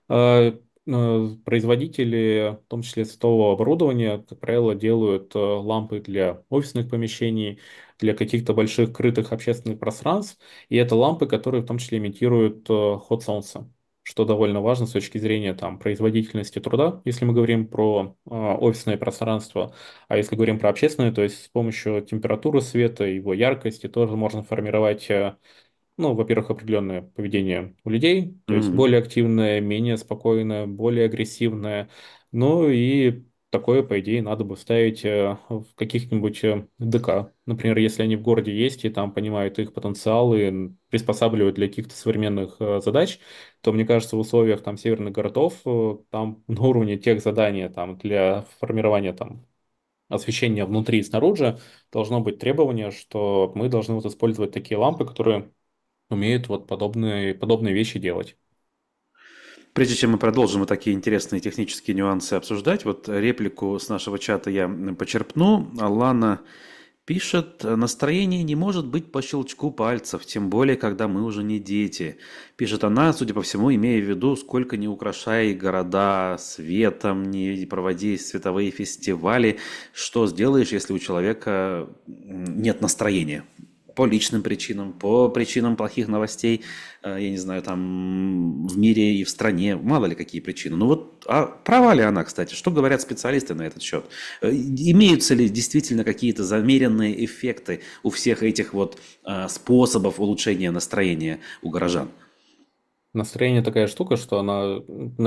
производители, в том числе светового оборудования, как правило, делают лампы для офисных помещений, для каких-то больших крытых общественных пространств, и это лампы, которые в том числе имитируют ход солнца, что довольно важно с точки зрения там, производительности труда, если мы говорим про офисное пространство, а если говорим про общественное, то есть с помощью температуры света, его яркости тоже можно формировать, ну, во-первых, определенное поведение у людей, то есть Мгм. более активное, менее спокойное, более агрессивное. Ну и такое, по идее, надо бы ставить в каких-нибудь ДК. Например, если они в городе есть и там понимают их потенциал и приспосабливают для каких-то современных задач, то, мне кажется, в условиях там северных городов, там на уровне тех заданий там для формирования там освещения внутри и снаружи должно быть требование, что мы должны вот использовать такие лампы, которые умеют вот подобные вещи делать. Прежде чем мы продолжим вот такие интересные технические нюансы обсуждать, вот реплику с нашего чата я почерпну. Алана пишет: настроение не может быть по щелчку пальцев, тем более, когда мы уже не дети. Пишет она, судя по всему, имея в виду, сколько не украшай города светом, не проводи световые фестивали, что сделаешь, если у человека нет настроения? По личным причинам, по причинам плохих новостей, я не знаю, там в мире и в стране, мало ли какие причины. Ну вот, а права ли она, кстати? Что говорят специалисты на этот счет? Имеются ли действительно какие-то замеренные эффекты у всех этих вот способов улучшения настроения у горожан? Настроение такая штука, что она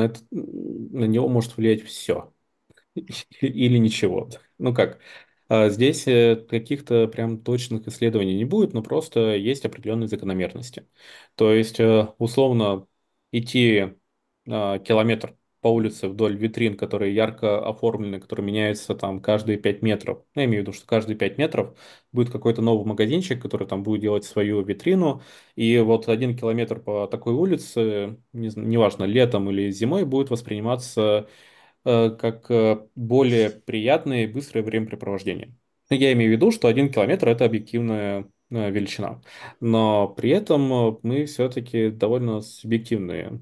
на него может влиять все или ничего. Ну как, здесь каких-то прям точных исследований не будет, но просто есть определенные закономерности. То есть, условно, идти километр по улице вдоль витрин, которые ярко оформлены, которые меняются там каждые 5 метров. Я имею в виду, что каждые 5 метров будет какой-то новый магазинчик, который там будет делать свою витрину. И вот 1 километр по такой улице, неважно, летом или зимой, будет восприниматься как более приятное и быстрое времяпрепровождение. Ну, я имею в виду, что 1 километр — это объективная величина, но при этом мы все-таки довольно субъективные.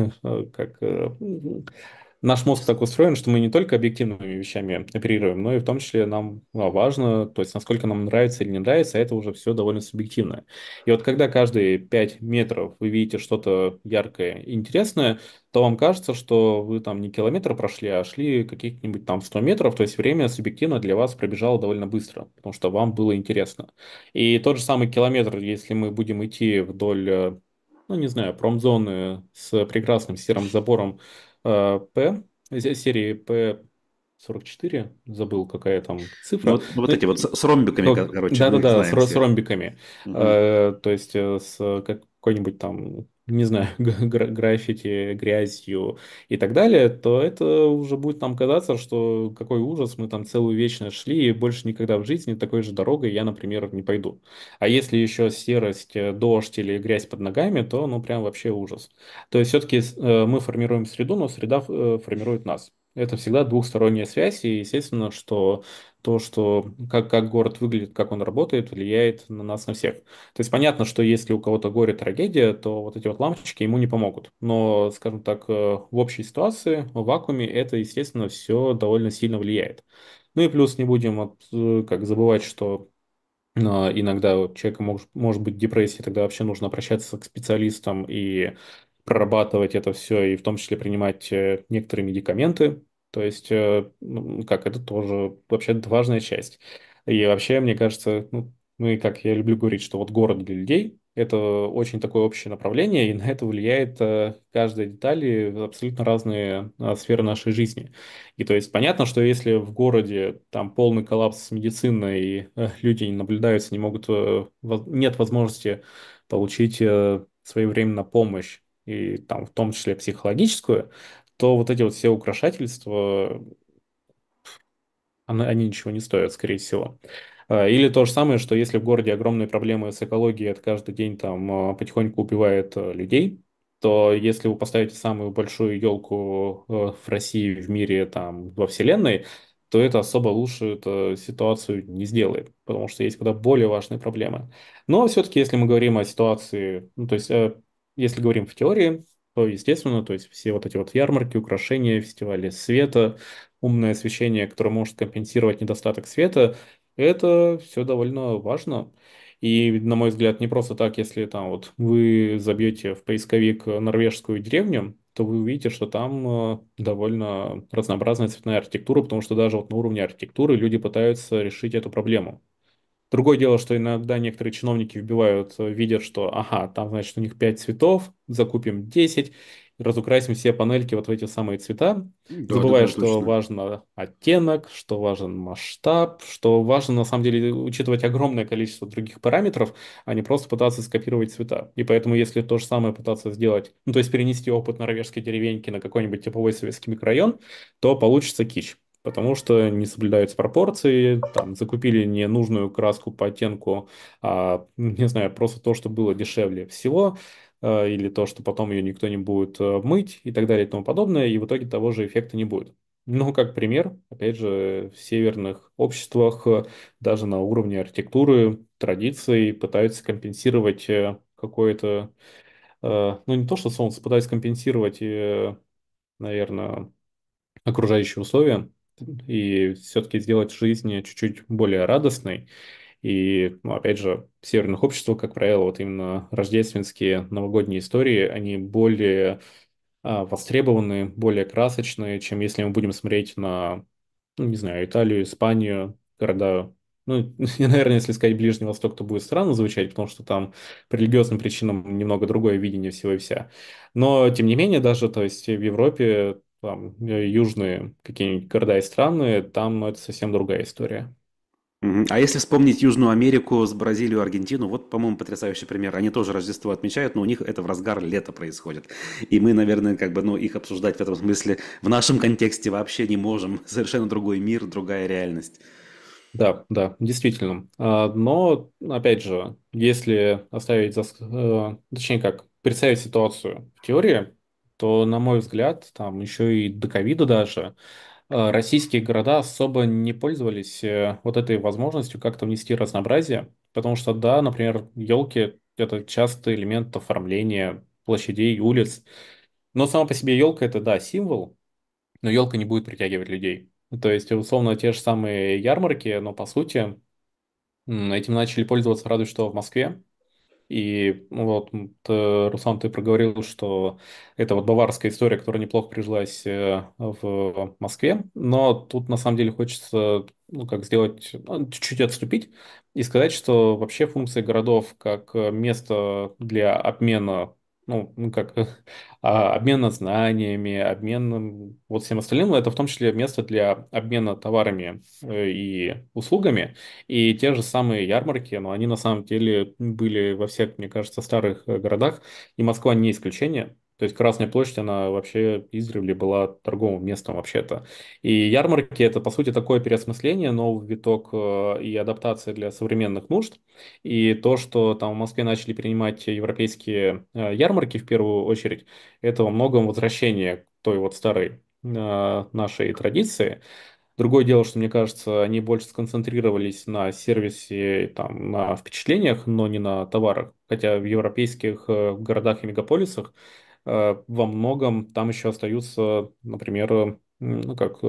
Наш мозг так устроен, что мы не только объективными вещами оперируем, но и в том числе нам важно, то есть насколько нам нравится или не нравится, это уже все довольно субъективно. И вот когда каждые 5 метров вы видите что-то яркое и интересное, то вам кажется, что вы там не километр прошли, а шли каких-нибудь там 100 метров, то есть время субъективно для вас пробежало довольно быстро, потому что вам было интересно. И тот же самый километр, если мы будем идти вдоль, ну не знаю, промзоны с прекрасным серым забором П, серии П-44, забыл, какая там Ну, цифра. вот эти Ну, вот с ромбиками, короче, мы их да-да-да, знаем с все. ромбиками. Мгм. То есть с какой-нибудь там, не знаю, граффити, грязью и так далее, то это уже будет нам казаться, что какой ужас, мы там целую вечность шли, и больше никогда в жизни такой же дорогой я, например, не пойду. А если еще серость, дождь или грязь под ногами, то ну прям вообще ужас. То есть все-таки мы формируем среду, но среда формирует нас. Это всегда двухсторонняя связь, и естественно, что то, что как город выглядит, как он работает, влияет на нас, на всех. То есть понятно, что если у кого-то горе, трагедия, то вот эти вот лампочки ему не помогут. Но, скажем так, в общей ситуации, в вакууме это, естественно, все довольно сильно влияет. Ну и плюс не будем как забывать, что иногда у человека может быть депрессия, тогда вообще нужно обращаться к специалистам и прорабатывать это все, и в том числе принимать некоторые медикаменты. То есть, ну, как это тоже вообще важная часть. И вообще, мне кажется, ну, как я люблю говорить, что вот город для людей — это очень такое общее направление, и на это влияет каждая деталь и абсолютно разные сферы нашей жизни. И то есть понятно, что если в городе там полный коллапс с медициной, и люди не наблюдаются, не могут, нет возможности получить своевременно помощь, и там в том числе психологическую, то вот эти вот все украшательства, они ничего не стоят, скорее всего. Или то же самое, что если в городе огромные проблемы с экологией, это каждый день там потихоньку убивает людей, то если вы поставите самую большую елку в России, в мире, там, во Вселенной, то это особо лучше ситуацию не сделает, потому что есть куда более важные проблемы. Но все-таки, если мы говорим о ситуации, ну, то есть, если говорим в теории, то, естественно, то есть все вот эти вот ярмарки, украшения, фестивали света, умное освещение, которое может компенсировать недостаток света, это все довольно важно. И, на мой взгляд, не просто так, если там вот вы забьете в поисковик норвежскую деревню, то вы увидите, что там довольно разнообразная цветная архитектура, потому что даже вот на уровне архитектуры люди пытаются решить эту проблему. Другое дело, что иногда некоторые чиновники вбивают, видят, что, ага, там, значит, у них 5 цветов, закупим 10, разукрасим все панельки вот в эти самые цвета, Да, да, забывая, да, что точно. важно оттенок, что важен масштаб, что важно, на самом деле, учитывать огромное количество других параметров, а не просто пытаться скопировать цвета. И поэтому, если то же самое пытаться сделать, ну, то есть перенести опыт норвежской деревеньки на какой-нибудь типовой советский микрорайон, то получится кич, потому что не соблюдаются пропорции, там закупили ненужную краску по оттенку, не знаю, просто то, что было дешевле всего, или то, что потом ее никто не будет мыть и так далее и тому подобное, и в итоге того же эффекта не будет. Ну, как пример, опять же, в северных обществах, даже на уровне архитектуры, традиций пытаются компенсировать какое-то, ну, не то, что солнце, пытаются компенсировать, наверное, окружающие условия и все-таки сделать жизнь чуть-чуть более радостной. И, ну, опять же, в северных обществах, как правило, вот именно рождественские новогодние истории, они более востребованы, более красочные, чем если мы будем смотреть на, ну, не знаю, Италию, Испанию, города, ну, и, наверное, если сказать Ближний Восток, то будет странно звучать, потому что там по религиозным причинам немного другое видение всего и вся. Но, тем не менее, даже, то есть, в Европе, там, южные какие-нибудь города и страны, там, ну, это совсем другая история. Мгм. А если вспомнить Южную Америку с Бразилию, Аргентину, вот, по-моему, потрясающий пример. Они тоже Рождество отмечают, но у них это в разгар лета происходит. И мы, наверное, как бы, ну, их обсуждать в этом смысле в нашем контексте вообще не можем. Совершенно другой мир, другая реальность. Да, да, действительно. Но, опять же, если оставить, точнее как, представить ситуацию в теории, то, на мой взгляд, там еще и до ковида даже, российские города особо не пользовались вот этой возможностью как-то внести разнообразие, потому что, да, например, елки — это частый элемент оформления площадей, улиц, но сама по себе елка — это, да, символ, но елка не будет притягивать людей. То есть, условно, те же самые ярмарки, но, по сути, этим начали пользоваться разве что в Москве. И ну, вот, Руслан, ты проговорил, что это вот баварская история, которая неплохо прижилась в Москве, но тут на самом деле хочется, ну, как сделать, ну, чуть-чуть отступить и сказать, что вообще функция городов как место для обмена, ну, как обмена знаниями, обмен вот всем остальным, это в том числе место для обмена товарами и услугами. И те же самые ярмарки, но они на самом деле были во всех, мне кажется, старых городах, и Москва не исключение. То есть Красная площадь, она вообще издревле была торговым местом вообще-то. И ярмарки — это, по сути, такое переосмысление, новый виток и адаптация для современных нужд. И то, что там в Москве начали принимать европейские ярмарки в первую очередь, это во многом возвращение к той вот старой нашей традиции. Другое дело, что, мне кажется, они больше сконцентрировались на сервисе, там, на впечатлениях, но не на товарах. Хотя в европейских городах и мегаполисах во многом там еще остаются, например, ну как,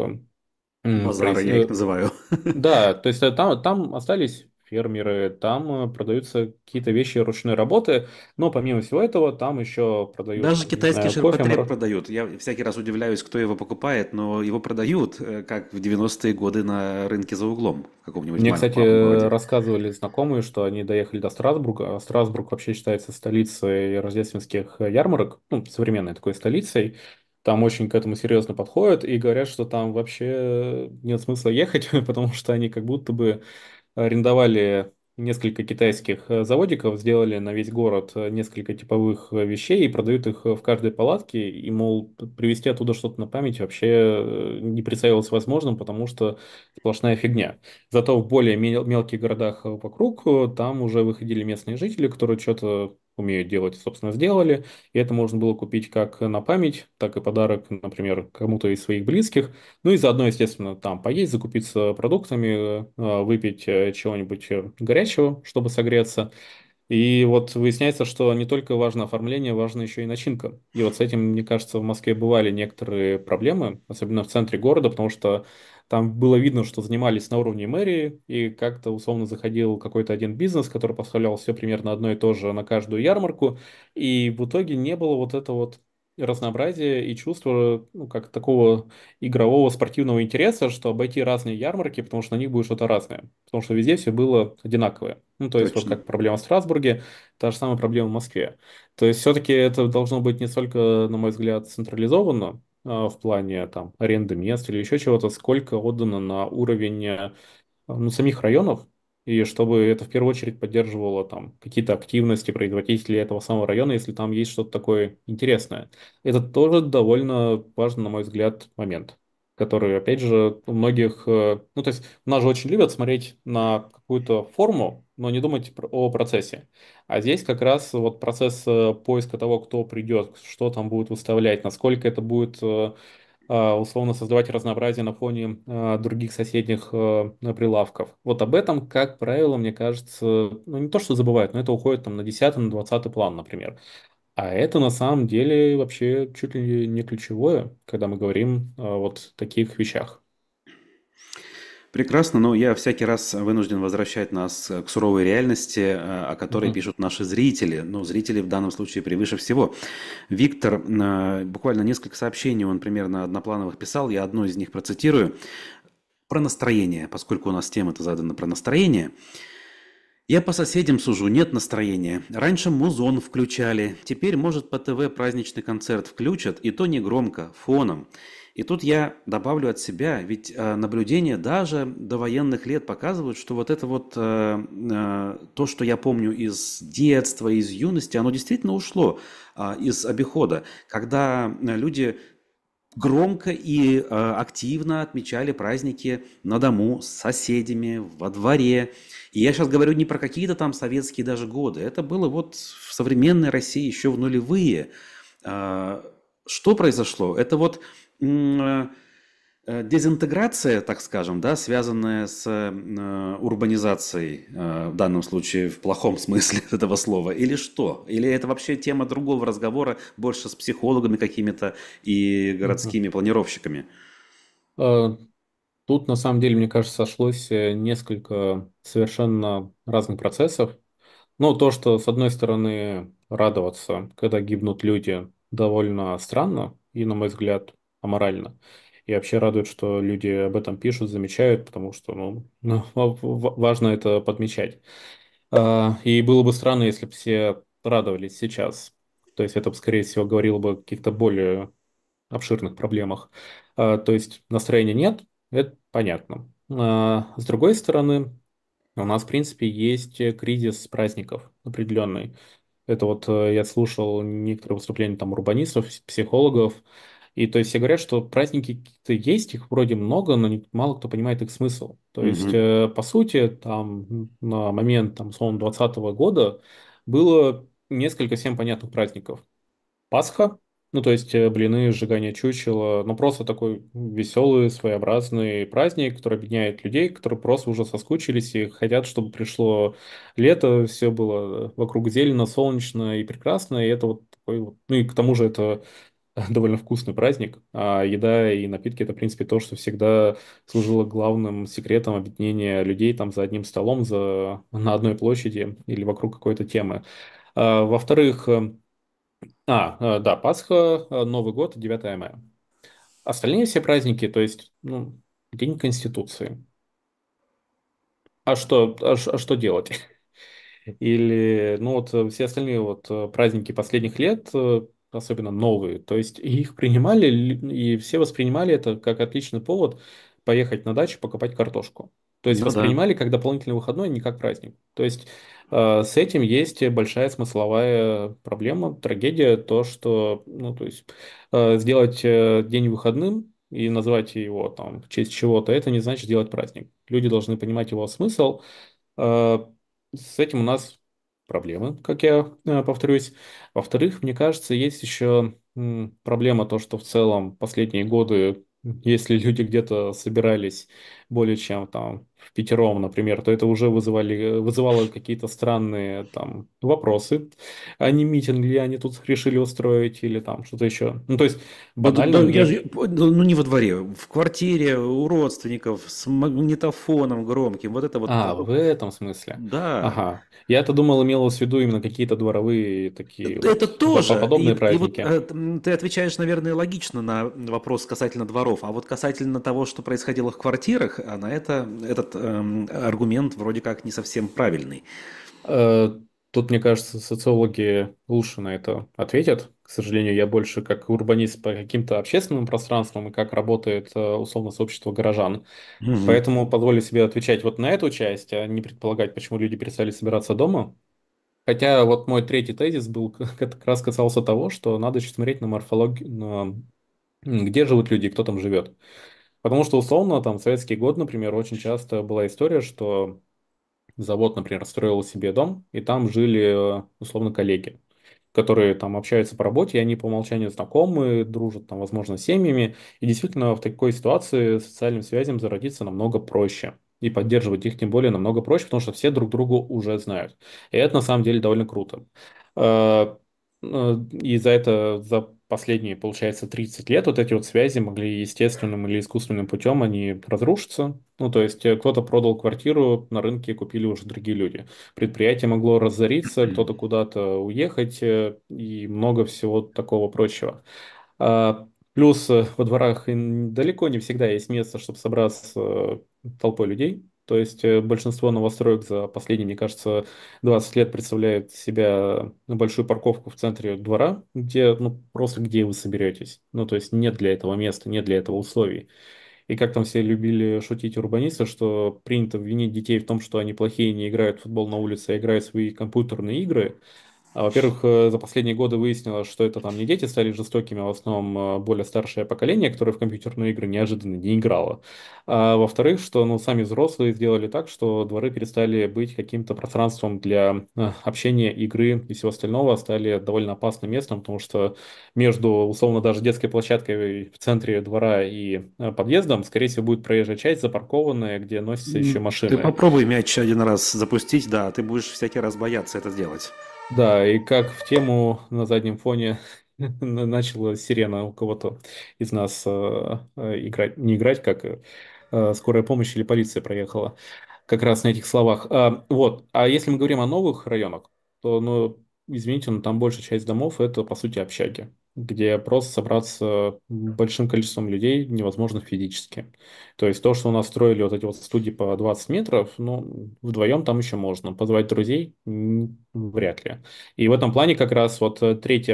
Базары, я их называю. да, то есть там остались фермеры, там продаются какие-то вещи ручной работы, но помимо всего этого там еще продают, Даже там, не китайский знаю, кофе, ширпотреб продают. Я всякий раз удивляюсь, кто его покупает, но его продают, как в 90-е годы на рынке за углом в каком-нибудь Мне, малом кстати, городе. рассказывали знакомые, что они доехали до Страсбурга, а Страсбург вообще считается столицей рождественских ярмарок, ну, современной такой столицей. Там очень к этому серьезно подходят и говорят, что там вообще нет смысла ехать, потому что они как будто бы арендовали несколько китайских заводиков, сделали на весь город несколько типовых вещей и продают их в каждой палатке. И, мол, привезти оттуда что-то на память вообще не представилось возможным, потому что сплошная фигня. Зато в более мелких городах вокруг там уже выходили местные жители, которые что-то умеют делать, собственно, сделали. И это можно было купить как на память, так и подарок, например, кому-то из своих близких. Ну и заодно, естественно, там поесть, закупиться продуктами, выпить чего-нибудь горячего, чтобы согреться. И вот выясняется, что не только важно оформление, важна еще и начинка. И вот с этим, мне кажется, в Москве бывали некоторые проблемы, особенно в центре города, потому что там было видно, что занимались на уровне мэрии, и как-то условно заходил какой-то один бизнес, который поставлял все примерно одно и то же на каждую ярмарку, и в итоге не было вот этого вот разнообразия и чувства, ну, как такого игрового спортивного интереса, что обойти разные ярмарки, потому что на них будет что-то разное. Потому что везде все было одинаковое. Ну, то есть, вот Точно. как проблема в Страсбурге, та же самая проблема в Москве. То есть, все-таки это должно быть не столько, на мой взгляд, централизовано в плане там аренды мест или еще чего-то, сколько отдано на уровень ну, самих районов, и чтобы это в первую очередь поддерживало там какие-то активности производителей этого самого района, если там есть что-то такое интересное. Это тоже довольно важный, на мой взгляд, момент, который, опять же, у многих, ну, то есть у нас же очень любят смотреть на какую-то форму, но не думать о процессе. А здесь как раз вот процесс поиска того, кто придет, что там будет выставлять, насколько это будет условно создавать разнообразие на фоне других соседних прилавков. Вот об этом, как правило, мне кажется, ну не то, что забывают, но это уходит там на 10-й, на 20-й план, например. А это на самом деле вообще чуть ли не ключевое, когда мы говорим о вот таких вещах. Прекрасно, но я всякий раз вынужден возвращать нас к суровой реальности, о которой Мгм. пишут наши зрители. Ну, зрители в данном случае превыше всего. Виктор, буквально несколько сообщений он примерно одноплановых писал, я одно из них процитирую. Про настроение, поскольку у нас тема-то задана про настроение. Я по соседям сужу, нет настроения. Раньше музон включали, теперь, может, по ТВ праздничный концерт включат, и то не громко, фоном. И тут я добавлю от себя, ведь наблюдения даже до военных лет показывают, что вот это вот то, что я помню из детства, из юности, оно действительно ушло из обихода, когда люди громко и активно отмечали праздники на дому, с соседями, во дворе. И я сейчас говорю не про какие-то там советские даже годы. Это было вот в современной России еще в нулевые. А, Что произошло? Это вот м, дезинтеграция, так скажем, да, связанная с урбанизацией, в данном случае в плохом смысле этого слова, или что? Или это вообще тема другого разговора, больше с психологами какими-то и Мгм. городскими планировщиками? Э, Тут, на самом деле, мне кажется, сошлось несколько совершенно разных процессов. Ну, то, что, с одной стороны, радоваться, когда гибнут люди, довольно странно и, на мой взгляд, аморально. И вообще радует, что люди об этом пишут, замечают, потому что, ну, важно это подмечать. И было бы странно, если бы все радовались сейчас. То есть это, скорее всего, говорило бы о каких-то более обширных проблемах. То есть настроения нет, это понятно. С другой стороны, у нас, в принципе, есть кризис праздников определенный. Это вот я слушал некоторые выступления там урбанистов, психологов, и то есть все говорят, что праздники какие-то есть, их вроде много, но мало кто понимает их смысл. То есть, Мгм. по сути, там на момент, там, условно, 2020 года было несколько всем понятных праздников. Пасха, ну, то есть блины, сжигание чучела, ну, просто такой веселый, своеобразный праздник, который объединяет людей, которые просто уже соскучились и хотят, чтобы пришло лето, все было вокруг зелено, солнечно и прекрасно, и это вот такой вот, ну, и к тому же это довольно вкусный праздник, а еда и напитки — это, в принципе, то, что всегда служило главным секретом объединения людей там за одним столом, на одной площади или вокруг какой-то темы. Во-вторых, да, Пасха, Новый год, 9 мая. Остальные все праздники, то есть, ну, День Конституции. А что делать? Или, ну вот все остальные вот праздники последних лет, особенно новые, то есть их принимали, и все воспринимали это как отличный повод поехать на дачу покопать картошку. То есть Ну да. воспринимали как дополнительный выходной, а не как праздник. То есть с этим есть большая смысловая проблема, трагедия, то, что, ну, то есть сделать день выходным и назвать его там в честь чего-то, это не значит сделать праздник. Люди должны понимать его смысл. А, С этим у нас проблемы, как я повторюсь. Во-вторых, мне кажется, есть еще проблема то, что в целом последние годы, если люди где-то собирались более чем там в пятером, например, то это уже вызывало какие-то странные там вопросы. А не митинг ли они тут решили устроить или там что-то еще. Ну, то есть Да, банально да, я же, мне... ну не во дворе, в квартире у родственников с магнитофоном громким, вот это вот, В этом смысле. да. Ага. Я-то думал, имелось в виду именно какие-то дворовые такие Это вот тоже. подобные И вот праздники. ты отвечаешь, наверное, логично на вопрос касательно дворов, а вот касательно того, что происходило в квартирах, на это этот аргумент вроде как не совсем правильный. Э, Тут, мне кажется, социологи лучше на это ответят. К сожалению, я больше как урбанист по каким-то общественным пространствам и как работает условно сообщество горожан. Мгм. Поэтому позволю себе отвечать вот на эту часть, а не предполагать, почему люди перестали собираться дома. Хотя вот мой третий тезис был как раз касался того, что надо еще смотреть на морфологию, где живут люди, кто там живет. Потому что, условно, там, в советский год, например, очень часто была история, что завод, например, строил себе дом, и там жили, условно, коллеги, которые там общаются по работе, и они по умолчанию знакомы, дружат там, возможно, с семьями. И действительно, в такой ситуации социальным связям зародиться намного проще. И поддерживать их тем более намного проще, потому что все друг друга уже знают. И это на самом деле довольно круто. Э, И за это, за последние, получается, 30 лет вот эти вот связи могли естественным или искусственным путем они разрушиться. Ну, то есть кто-то продал квартиру на рынке, купили уже другие люди. Предприятие могло разориться, кто-то куда-то уехать и много всего такого прочего. Плюс во дворах далеко не всегда есть место, чтобы собраться толпой людей. То есть большинство новостроек за последние, мне кажется, 20 лет представляют себя большую парковку в центре двора, где, ну, просто где вы соберетесь. Ну, то есть нет для этого места, нет для этого условий. И как там все любили шутить урбанисты, что принято винить детей в том, что они плохие, не играют в футбол на улице, а играют в свои компьютерные игры. Во-первых, за последние годы выяснилось, что это там не дети стали жестокими, а в основном более старшее поколение, которое в компьютерные игры неожиданно не играло. А во-вторых, что ну, сами взрослые сделали так, что дворы перестали быть каким-то пространством для общения, игры и всего остального, а стали довольно опасным местом, потому что между, условно, даже детской площадкой в центре двора и подъездом, скорее всего, будет проезжая часть запаркованная, где носятся еще Ты машины. попробуй мяч один раз запустить, да, ты будешь всякий раз бояться это делать. Да, и как в тему на заднем фоне начала сирена у кого-то из нас играть, не играть, как скорая помощь или полиция проехала, как раз на этих словах. Вот, а если мы говорим о новых районах, то, ну, извините, но там большая часть домов это, по сути, общаги, где просто собраться большим количеством людей невозможно физически. То есть то, что у нас строили вот эти вот студии по 20 метров, ну, вдвоем там еще можно. Позвать друзей вряд ли. И в этом плане как раз вот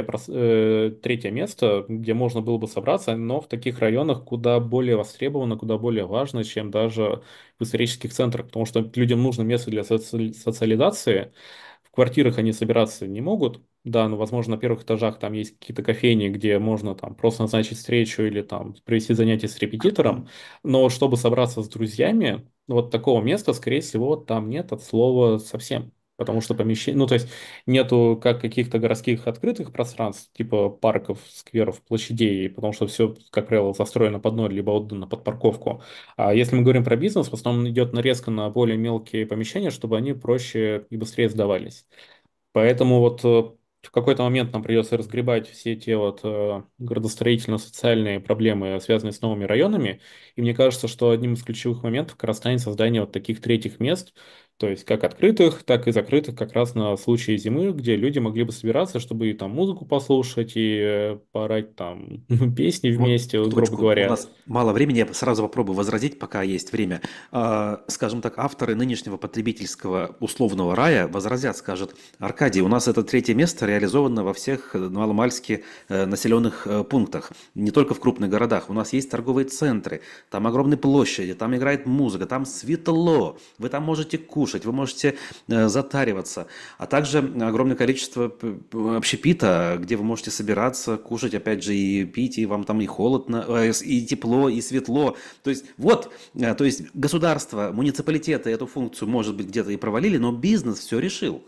третье место, где можно было бы собраться, но в таких районах куда более востребовано, куда более важно, чем даже в исторических центрах, потому что людям нужно место для социализации. В квартирах они собираться не могут. Да, ну, возможно, на первых этажах там есть какие-то кофейни, где можно там просто назначить встречу или там провести занятие с репетитором, но вот чтобы собраться с друзьями, вот такого места, скорее всего, там нет от слова совсем. Потому что помещение, ну, то есть нету как каких-то городских открытых пространств, типа парков, скверов, площадей, потому что все, как правило, застроено под ноль, либо отдано под парковку. А если мы говорим про бизнес, в основном идет нарезка на более мелкие помещения, чтобы они проще и быстрее сдавались. Поэтому вот в какой-то момент нам придется разгребать все те вот градостроительно-социальные проблемы, связанные с новыми районами. И мне кажется, что одним из ключевых моментов как раз станет создание вот таких третьих мест, то есть как открытых, так и закрытых как раз на случай зимы, где люди могли бы собираться, чтобы и там музыку послушать, и поорать там песни Вот вместе, грубо точку. У говоря. нас мало времени, я сразу попробую возразить, пока есть время. Скажем так, авторы нынешнего потребительского условного рая возразят, скажут: Аркадий, у нас это третье место реализовано во всех маломальски населенных пунктах, не только в крупных городах. У нас есть торговые центры, там огромные площади, там играет музыка, там светло, вы там можете кушать, вы можете затариваться, а также огромное количество общепита, где вы можете собираться, кушать, опять же, и пить, и вам там и холодно, и тепло, и светло. То есть вот, то есть государство, муниципалитеты эту функцию, может быть, где-то и провалили, но бизнес все решил.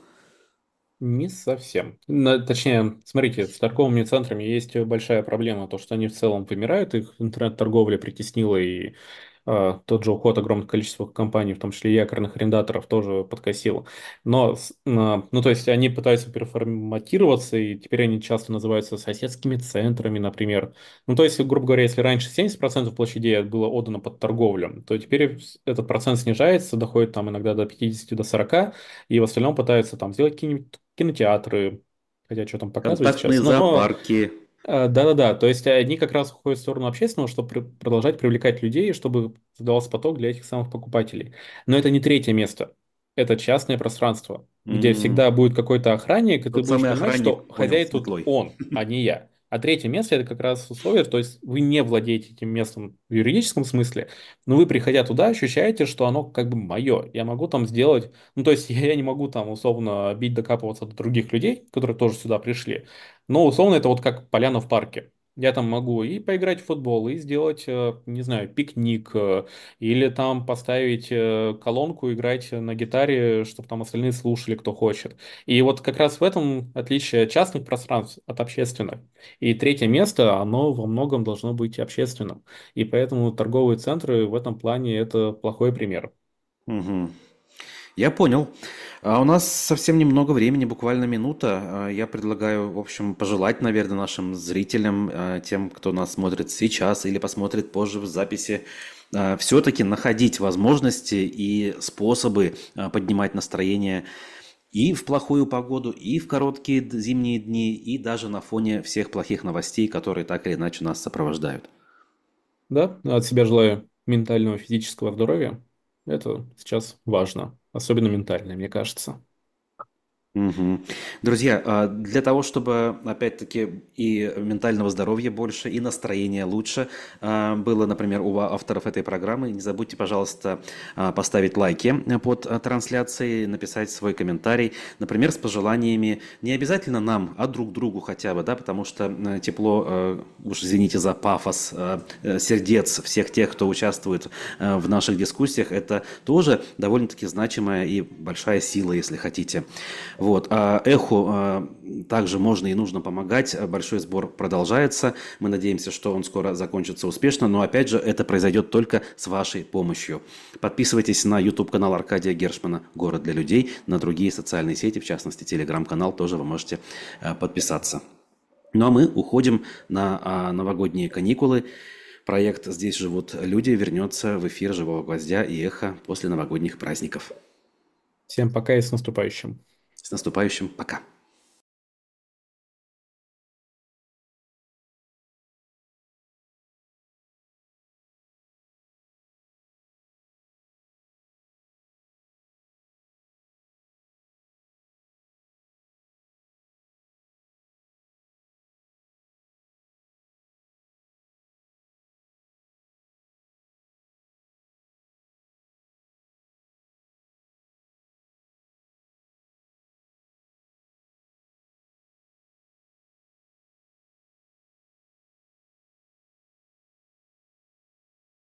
Не совсем. Точнее, смотрите, с торговыми центрами есть большая проблема, то, что они в целом вымирают, их интернет-торговля притеснила, и тот же уход огромного количества компаний, в том числе и якорных арендаторов, тоже подкосил. Но, ну, то есть они пытаются переформатироваться, и теперь они часто называются соседскими центрами, например. Ну, то есть, грубо говоря, если раньше 70% площадей было отдано под торговлю, то теперь этот процент снижается, доходит там иногда до 50, до 40, и в остальном пытаются там сделать какие-нибудь кинотеатры, хотя что там показывают сейчас, Контактные но зоопарки. да-да-да, то есть они как раз уходят в сторону общественного, чтобы продолжать привлекать людей, чтобы создавался поток для этих самых покупателей. Но это не третье место, это частное пространство, где всегда будет какой-то охранник, и ты Тот будешь самый понимать, охранник, что понял, хозяин с тут метлой. он, а не я. А третье место это как раз условие, то есть вы не владеете этим местом в юридическом смысле, но вы, приходя туда, ощущаете, что оно как бы мое. Я могу там сделать, ну то есть я не могу там условно бить, докапываться до других людей, которые тоже сюда пришли, но условно это вот как поляна в парке. Я там могу и поиграть в футбол, и сделать, не знаю, пикник, или там поставить колонку, играть на гитаре, чтобы там остальные слушали, кто хочет. И вот как раз в этом отличие частных пространств от общественных. И третье место, оно во многом должно быть общественным. И поэтому торговые центры в этом плане это плохой пример. Мгм. Я понял. А у нас совсем немного времени, буквально минута. Я предлагаю, в общем, пожелать, наверное, нашим зрителям, тем, кто нас смотрит сейчас или посмотрит позже в записи, все-таки находить возможности и способы поднимать настроение и в плохую погоду, и в короткие зимние дни, и даже на фоне всех плохих новостей, которые так или иначе нас сопровождают. Да, от себя желаю ментального, физического здоровья. Это сейчас важно, особенно ментально, мне кажется. Мгм. Друзья, для того, чтобы, опять-таки, и ментального здоровья больше, и настроения лучше было, например, у авторов этой программы, не забудьте, пожалуйста, поставить лайки под трансляцией, написать свой комментарий, например, с пожеланиями не обязательно нам, а друг другу хотя бы, да, потому что тепло, уж извините за пафос, сердец всех тех, кто участвует в наших дискуссиях, это тоже довольно-таки значимая и большая сила, если хотите. Вот. А эху также можно и нужно помогать. Большой сбор продолжается. Мы надеемся, что он скоро закончится успешно. Но опять же, это произойдет только с вашей помощью. Подписывайтесь на YouTube-канал Аркадия Гершмана «Город для людей», на другие социальные сети, в частности, телеграм-канал тоже вы можете подписаться. Ну а мы уходим на новогодние каникулы. Проект «Здесь живут люди» вернется в эфир «Живого гвоздя» и «Эхо» после новогодних праздников. Всем пока и с наступающим. С наступающим. Пока.